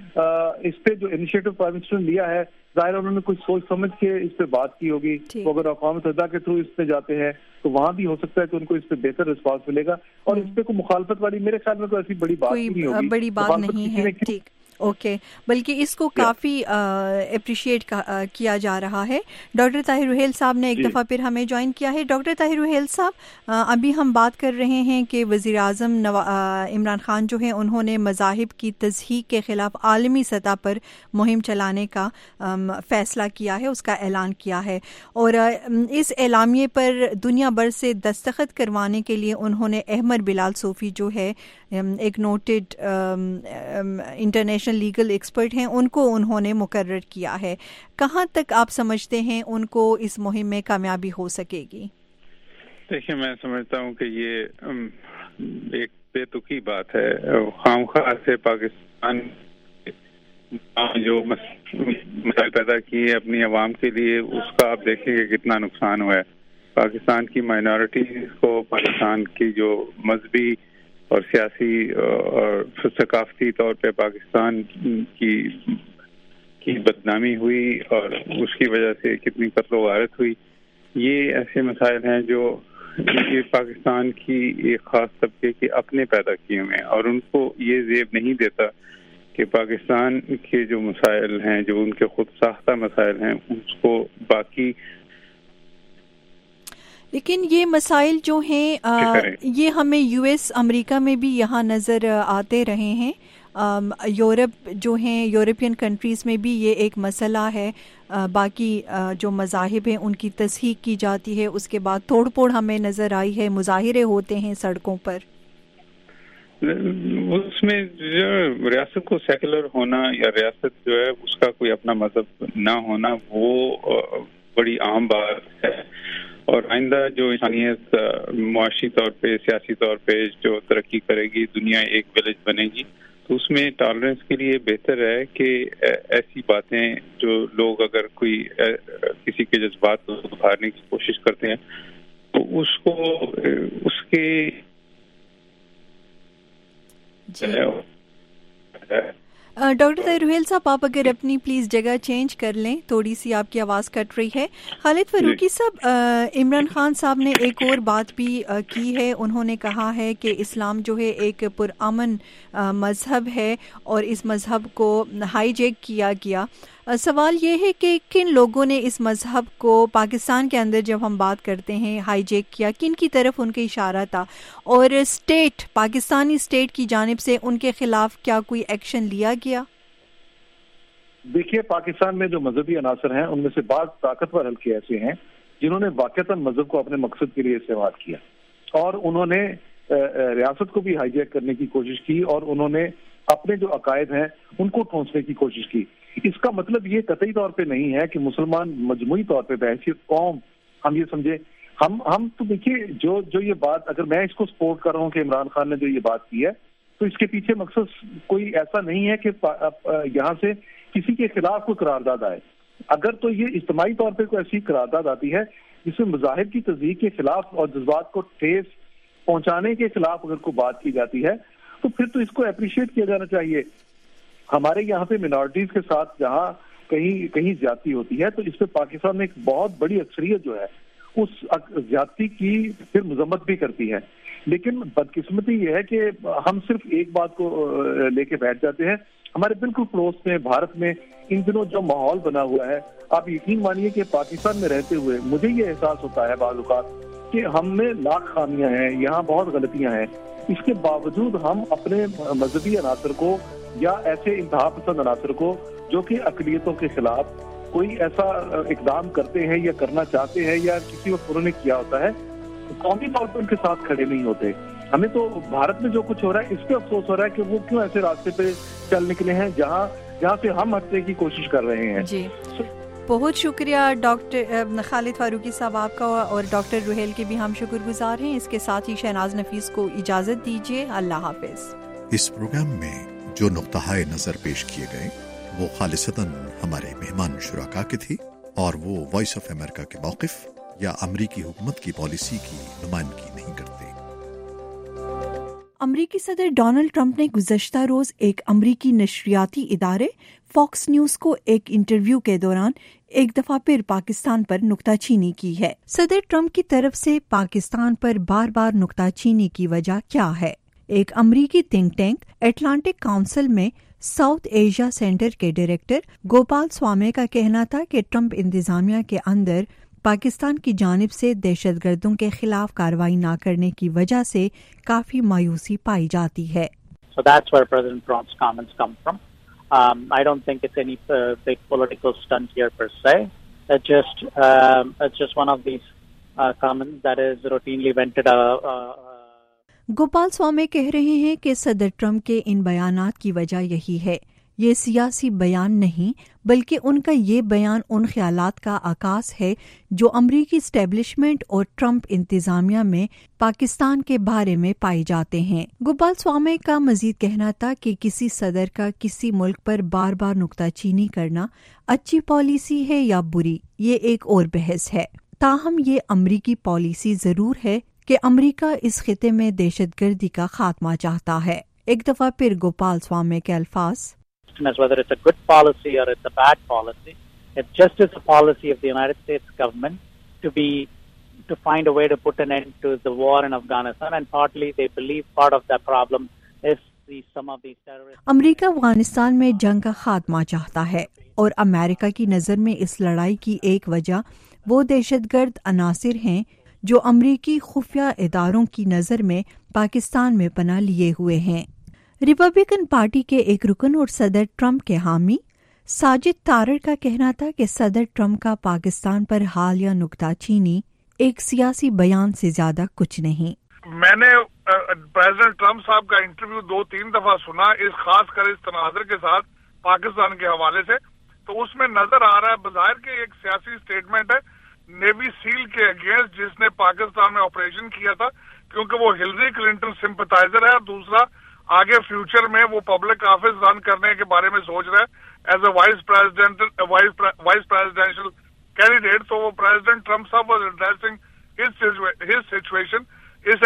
K: اس پہ جو انیشیٹو پرائم منسٹر نے لیا ہے ظاہر انہوں نے کچھ سوچ سمجھ کے اس پہ بات کی ہوگی، وہ اگر اقوام متحدہ کے تھرو اس پہ جاتے ہیں تو وہاں بھی ہو سکتا ہے کہ ان کو اس پہ بہتر رسپانس ملے گا، اور اس پہ کوئی مخالفت والی میرے خیال میں تو ایسی بڑی بات نہیں ہوگی،
A: بڑی بات نہیں ہے، ٹھیک اوکے، بلکہ اس کو کافی اپریشیٹ کیا جا رہا ہے۔ ڈاکٹر طاہر رحیل صاحب نے ایک دفعہ پھر ہمیں جوائن کیا ہے۔ ڈاکٹر طاہر رحیل صاحب، ابھی ہم بات کر رہے ہیں کہ وزیر اعظم عمران خان جو ہیں انہوں نے مذاہب کی تضحیک کے خلاف عالمی سطح پر مہم چلانے کا فیصلہ کیا ہے، اس کا اعلان کیا ہے، اور اس اعلامیے پر دنیا بھر سے دستخط کروانے کے لیے انہوں نے احمد بلال صوفی جو ہے ایک نوٹڈ انٹرنیشنل لیگل ایکسپرٹ ہیں، ان کو انہوں نے مقرر کیا ہے۔ کہاں تک آپ سمجھتے ہیں ان کو اس مہم میں کامیابی ہو سکے گی؟
C: دیکھیے میں سمجھتا ہوں کہ یہ ایک بے تکی بات ہے، خام خواہ سے پاکستان جو مسائل پیدا کیے اپنی عوام کے لیے اس کا آپ دیکھیں کہ کتنا نقصان ہوا ہے۔ پاکستان کی مائنورٹیز کو، پاکستان کی جو مذہبی اور سیاسی اور ثقافتی طور پہ پاکستان کی کی بدنامی ہوئی اور اس کی وجہ سے کتنی قتل و غارت ہوئی، یہ ایسے مسائل ہیں جو یہ پاکستان کی ایک خاص طبقے کے اپنے پیدا کیے ہوئے ہیں، اور ان کو یہ زیب نہیں دیتا کہ پاکستان کے جو مسائل ہیں، جو ان کے خود ساختہ مسائل ہیں، اس کو باقی،
A: لیکن یہ مسائل جو ہیں یہ ہمیں یو ایس امریکہ میں بھی یہاں نظر آتے رہے ہیں، یورپ جو ہیں یورپین کنٹریز میں بھی یہ ایک مسئلہ ہے، باقی جو مذاہب ہیں ان کی تصحیح کی جاتی ہے، اس کے بعد توڑ پھوڑ ہمیں نظر آئی ہے، مظاہرے ہوتے ہیں سڑکوں پر۔
C: اس میں جو ریاست کو سیکولر ہونا یا ریاست جو ہے اس کا کوئی اپنا مذہب نہ ہونا وہ بڑی عام بات ہے، اور آئندہ جو انسانیت معاشی طور پہ، سیاسی طور پہ جو ترقی کرے گی، دنیا ایک ولیج بنے گی، تو اس میں ٹالرنس کے لیے بہتر ہے کہ ایسی باتیں جو لوگ اگر کوئی کسی کے جذبات کو ابھارنے کی کوشش کرتے ہیں تو اس کو اس کے
A: ڈاکٹر طاہر رحیل صاحب آپ اگر اپنی پلیز جگہ چینج کر لیں، تھوڑی سی آپ کی آواز کٹ رہی ہے۔ خالد فاروقی صاحب، عمران خان صاحب نے ایک اور بات بھی کی ہے، انہوں نے کہا ہے کہ اسلام جو ہے ایک پرامن مذہب ہے اور اس مذہب کو ہائی جیک کیا گیا۔ سوال یہ ہے کہ کن لوگوں نے اس مذہب کو پاکستان کے اندر جب ہم بات کرتے ہیں ہائی جیک کیا، کن کی طرف ان کا اشارہ تھا، اور اسٹیٹ پاکستانی اسٹیٹ کی جانب سے ان کے خلاف کیا کوئی ایکشن لیا گیا؟
K: دیکھیے پاکستان میں جو مذہبی عناصر ہیں ان میں سے بعض طاقتور حلقے ایسے ہیں جنہوں نے واقعتاً مذہب کو اپنے مقصد کے لیے استعمال کیا، اور انہوں نے ریاست کو بھی ہائی جیک کرنے کی کوشش کی، اور انہوں نے اپنے جو عقائد ہیں ان کو ٹھونسنے کی کوشش کی۔ اس کا مطلب یہ قطعی طور پہ نہیں ہے کہ مسلمان مجموعی طور پہ بحیثیت قوم ہم یہ سمجھے ہم ہم تو دیکھیے جو جو یہ بات اگر میں اس کو سپورٹ کر رہا ہوں کہ عمران خان نے جو یہ بات کی ہے تو اس کے پیچھے مقصد کوئی ایسا نہیں ہے کہ یہاں سے کسی کے خلاف کوئی قرارداد آئے. اگر تو یہ اجتماعی طور پہ کوئی ایسی قرارداد آتی ہے جس میں مذاہب کی تضحیک کے خلاف اور جذبات کو ٹھیس پہنچانے کے خلاف اگر کوئی بات کی جاتی ہے تو پھر تو اس کو اپریشیٹ کیا جانا چاہیے. ہمارے یہاں پہ منارٹیز کے ساتھ جہاں کہیں کہیں زیادتی ہوتی ہے تو اس پہ پاکستان میں ایک بہت بڑی اکثریت جو ہے اس زیادتی کی پھر مذمت بھی کرتی ہے. لیکن بدقسمتی یہ ہے کہ ہم صرف ایک بات کو لے کے بیٹھ جاتے ہیں. ہمارے بالکل پڑوس میں بھارت میں ان دنوں جو ماحول بنا ہوا ہے, آپ یقین مانیے کہ پاکستان میں رہتے ہوئے مجھے یہ احساس ہوتا ہے بعض اوقات کہ ہم میں لاکھ خامیاں ہیں, یہاں بہت غلطیاں ہیں. اس کے باوجود ہم اپنے مذہبی عناصر کو یا ایسے انتہا پسند عناصر کو جو کہ اقلیتوں کے خلاف کوئی ایسا اقدام کرتے ہیں یا کرنا چاہتے ہیں یا کسی وقت انہوں نے کیا ہوتا ہے, قومی طور پر ان کے ساتھ کھڑے نہیں ہوتے. ہمیں تو بھارت میں جو کچھ ہو رہا ہے اس پہ افسوس ہو رہا ہے کہ وہ کیوں ایسے راستے پہ چل نکلے ہیں جہاں جہاں سے ہم ہٹنے کی کوشش کر رہے ہیں.
A: جی بہت شکریہ ڈاکٹر خالد فاروقی صاحب آپ کا, اور ڈاکٹر روہیل کے بھی ہم شکر گزار ہیں. اس کے ساتھ ہی شہناز نفیس کو اجازت دیجیے. اللہ حافظ.
L: اس پروگرام میں جو نقطہ نظر پیش کیے گئے وہ خالصتاً ہمارے مہمان شرکا کے تھی اور وہ وائس آف امریکہ کے موقف یا امریکی حکومت کی پالیسی کی نمائندگی نہیں کرتے.
A: امریکی صدر ڈونلڈ ٹرمپ نے گزشتہ روز ایک امریکی نشریاتی ادارے فاکس نیوز کو ایک انٹرویو کے دوران ایک دفعہ پھر پاکستان پر نکتہ چینی کی ہے. صدر ٹرمپ کی طرف سے پاکستان پر بار بار نکتہ چینی کی وجہ کیا ہے؟ ایک امریکی تھنک ٹینک اٹلانٹک کاؤنسل میں ساؤتھ ایشیا سینٹر کے ڈائریکٹر گوپال سوامی کا کہنا تھا کہ ٹرمپ انتظامیہ کے اندر پاکستان کی جانب سے دہشت گردوں کے خلاف کارروائی نہ کرنے کی وجہ سے کافی مایوسی پائی جاتی ہے.
M: So that's where President Trump's comments come from. Um, I don't think it's any uh, big political stunt here per se. It's just um, it's just one of these uh, comments that is routinely vented. Uh, uh,
A: Gopal Swami کہہ رہے ہیں کہ صدر Trump کے ان بیانات کی وجہ یہی ہے. یہ سیاسی بیان نہیں بلکہ ان کا یہ بیان ان خیالات کا عکاس ہے جو امریکی اسٹیبلشمنٹ اور ٹرمپ انتظامیہ میں پاکستان کے بارے میں پائے جاتے ہیں. گوپال سوامی کا مزید کہنا تھا کہ کسی صدر کا کسی ملک پر بار بار نکتہ چینی کرنا اچھی پالیسی ہے یا بری, یہ ایک اور بحث ہے. تاہم یہ امریکی پالیسی ضرور ہے کہ امریکہ اس خطے میں دہشت گردی کا خاتمہ چاہتا ہے. ایک دفعہ پھر گوپال سوامی کے الفاظ,
M: as whether it's a good policy or it's a bad policy, it just is a policy of the United States government to be to find a way to put an end to the war in Afghanistan, and partly they believe part of that problem is the some of these terrorists.
A: امریکہ افغانستان میں جنگ کا خاتمہ چاہتا ہے اور امریکہ کی نظر میں اس لڑائی کی ایک وجہ وہ دہشت گرد عناصر ہیں جو امریکی خفیہ اداروں کی نظر میں پاکستان میں پناہ لیے ہوئے ہیں. ریپبلکن پارٹی کے ایک رکن اور صدر ٹرمپ کے حامی ساجد تارڑ کا کہنا تھا کہ صدر ٹرمپ کا پاکستان پر حالیہ نکتہ چینی ایک سیاسی بیان سے زیادہ کچھ نہیں.
N: میں نے پریزیڈنٹ ٹرمپ صاحب کا انٹرویو دو تین دفعہ سنا, اس خاص کر اس تناظر کے ساتھ پاکستان کے حوالے سے, تو اس میں نظر آ رہا ہے بظاہر کہ ایک سیاسی اسٹیٹمنٹ ہے نیوی سیل کے اگینسٹ جس نے پاکستان میں آپریشن کیا تھا, کیونکہ وہ ہلری کلنٹن سمپتائزر ہے, اور دوسرا آگے فیوچر میں وہ پبلک آفس رن کرنے کے بارے میں سوچ رہا ہے as a vice president vice presidential candidate. تو وہ پریزیڈنٹ ٹرمپ صاحب واز ایڈریسنگ ہز سچویشن. اس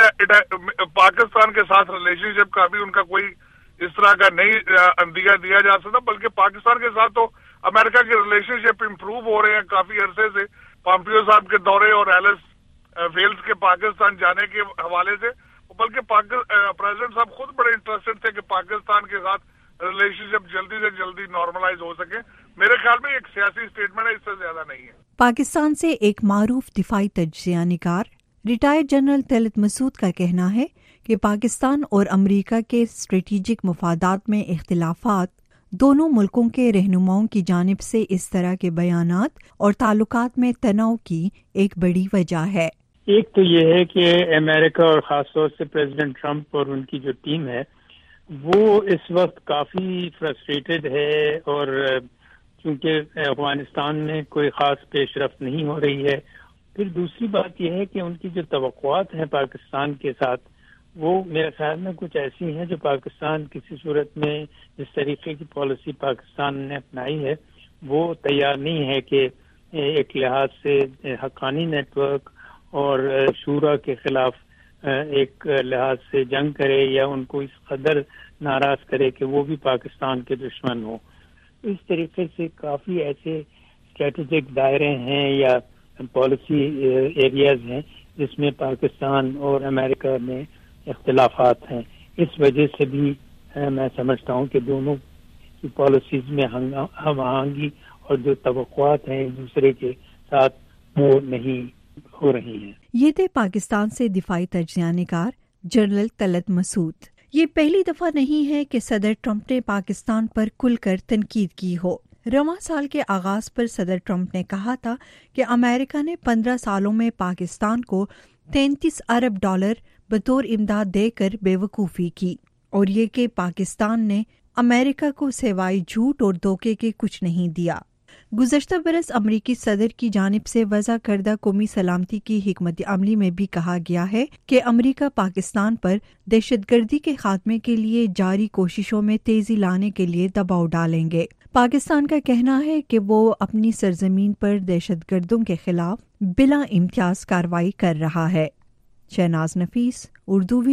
N: پاکستان کے ساتھ ریلیشن شپ کا بھی ان کا کوئی اس طرح کا نہیں دیا دیا جا سکتا, بلکہ پاکستان کے ساتھ تو امریکہ کے ریلیشن شپ امپروو ہو رہے ہیں کافی عرصے سے, پامپیو صاحب کے دورے اور ایلس ویلز کے پاکستان جانے کے حوالے سے, بلکہ پریزیڈنٹ صاحب خود بڑے انٹرسٹڈ تھے کہ پاکستان کے ساتھ ریلیشن شپ جلدی سے جلدی نارملائز ہو سکے. میرے خیال میں ایک سیاسی اسٹیٹمنٹ ہے, اس سے زیادہ نہیں ہے.
A: پاکستان سے ایک معروف دفاعی تجزیہ نگار ریٹائرڈ جنرل طلعت مسعود کا کہنا ہے کہ پاکستان اور امریکہ کے اسٹریٹجک مفادات میں اختلافات دونوں ملکوں کے رہنماؤں کی جانب سے اس طرح کے بیانات اور تعلقات میں تناؤ کی ایک بڑی وجہ ہے.
O: ایک تو یہ ہے کہ امریکہ اور خاص طور سے پریزیڈنٹ ٹرمپ اور ان کی جو ٹیم ہے وہ اس وقت کافی فرسٹریٹڈ ہے, اور چونکہ افغانستان میں کوئی خاص پیش رفت نہیں ہو رہی ہے پھر دوسری بات یہ ہے کہ ان کی جو توقعات ہیں پاکستان کے ساتھ وہ میرے خیال میں کچھ ایسی ہیں جو پاکستان کسی صورت میں جس طریقے کی پالیسی پاکستان نے اپنائی ہے وہ تیار نہیں ہے کہ ایک لحاظ سے حقانی نیٹ ورک اور شورا کے خلاف ایک لحاظ سے جنگ کرے یا ان کو اس قدر ناراض کرے کہ وہ بھی پاکستان کے دشمن ہوں. اس طریقے سے کافی ایسے اسٹریٹجک دائرے ہیں یا پالیسی ایریاز ہیں جس میں پاکستان اور امریکہ میں اختلافات ہیں. اس وجہ سے بھی میں سمجھتا ہوں کہ دونوں کی پالیسیز میں ہم آہنگی اور جو توقعات ہیں ایک دوسرے کے ساتھ وہ نہیں ہو رہی ہیں.
A: یہ تھے پاکستان سے دفاعی تجزیہ نگار جنرل طلعت مسعود. یہ پہلی دفعہ نہیں ہے کہ صدر ٹرمپ نے پاکستان پر کھل کر تنقید کی ہو. رواں سال کے آغاز پر صدر ٹرمپ نے کہا تھا کہ امریکہ نے پندرہ سالوں میں پاکستان کو تینتیس ارب ڈالر بطور امداد دے کر بے وقوفی کی اور یہ کہ پاکستان نے امریکہ کو سوائے جھوٹ اور دھوکے کے کچھ نہیں دیا. گزشتہ برس امریکی صدر کی جانب سے وضع کردہ قومی سلامتی کی حکمت عملی میں بھی کہا گیا ہے کہ امریکہ پاکستان پر دہشت گردی کے خاتمے کے لیے جاری کوششوں میں تیزی لانے کے لیے دباؤ ڈالیں گے. پاکستان کا کہنا ہے کہ وہ اپنی سرزمین پر دہشت گردوں کے خلاف بلا امتیاز کارروائی کر رہا ہے. شہناز نفیس، اردو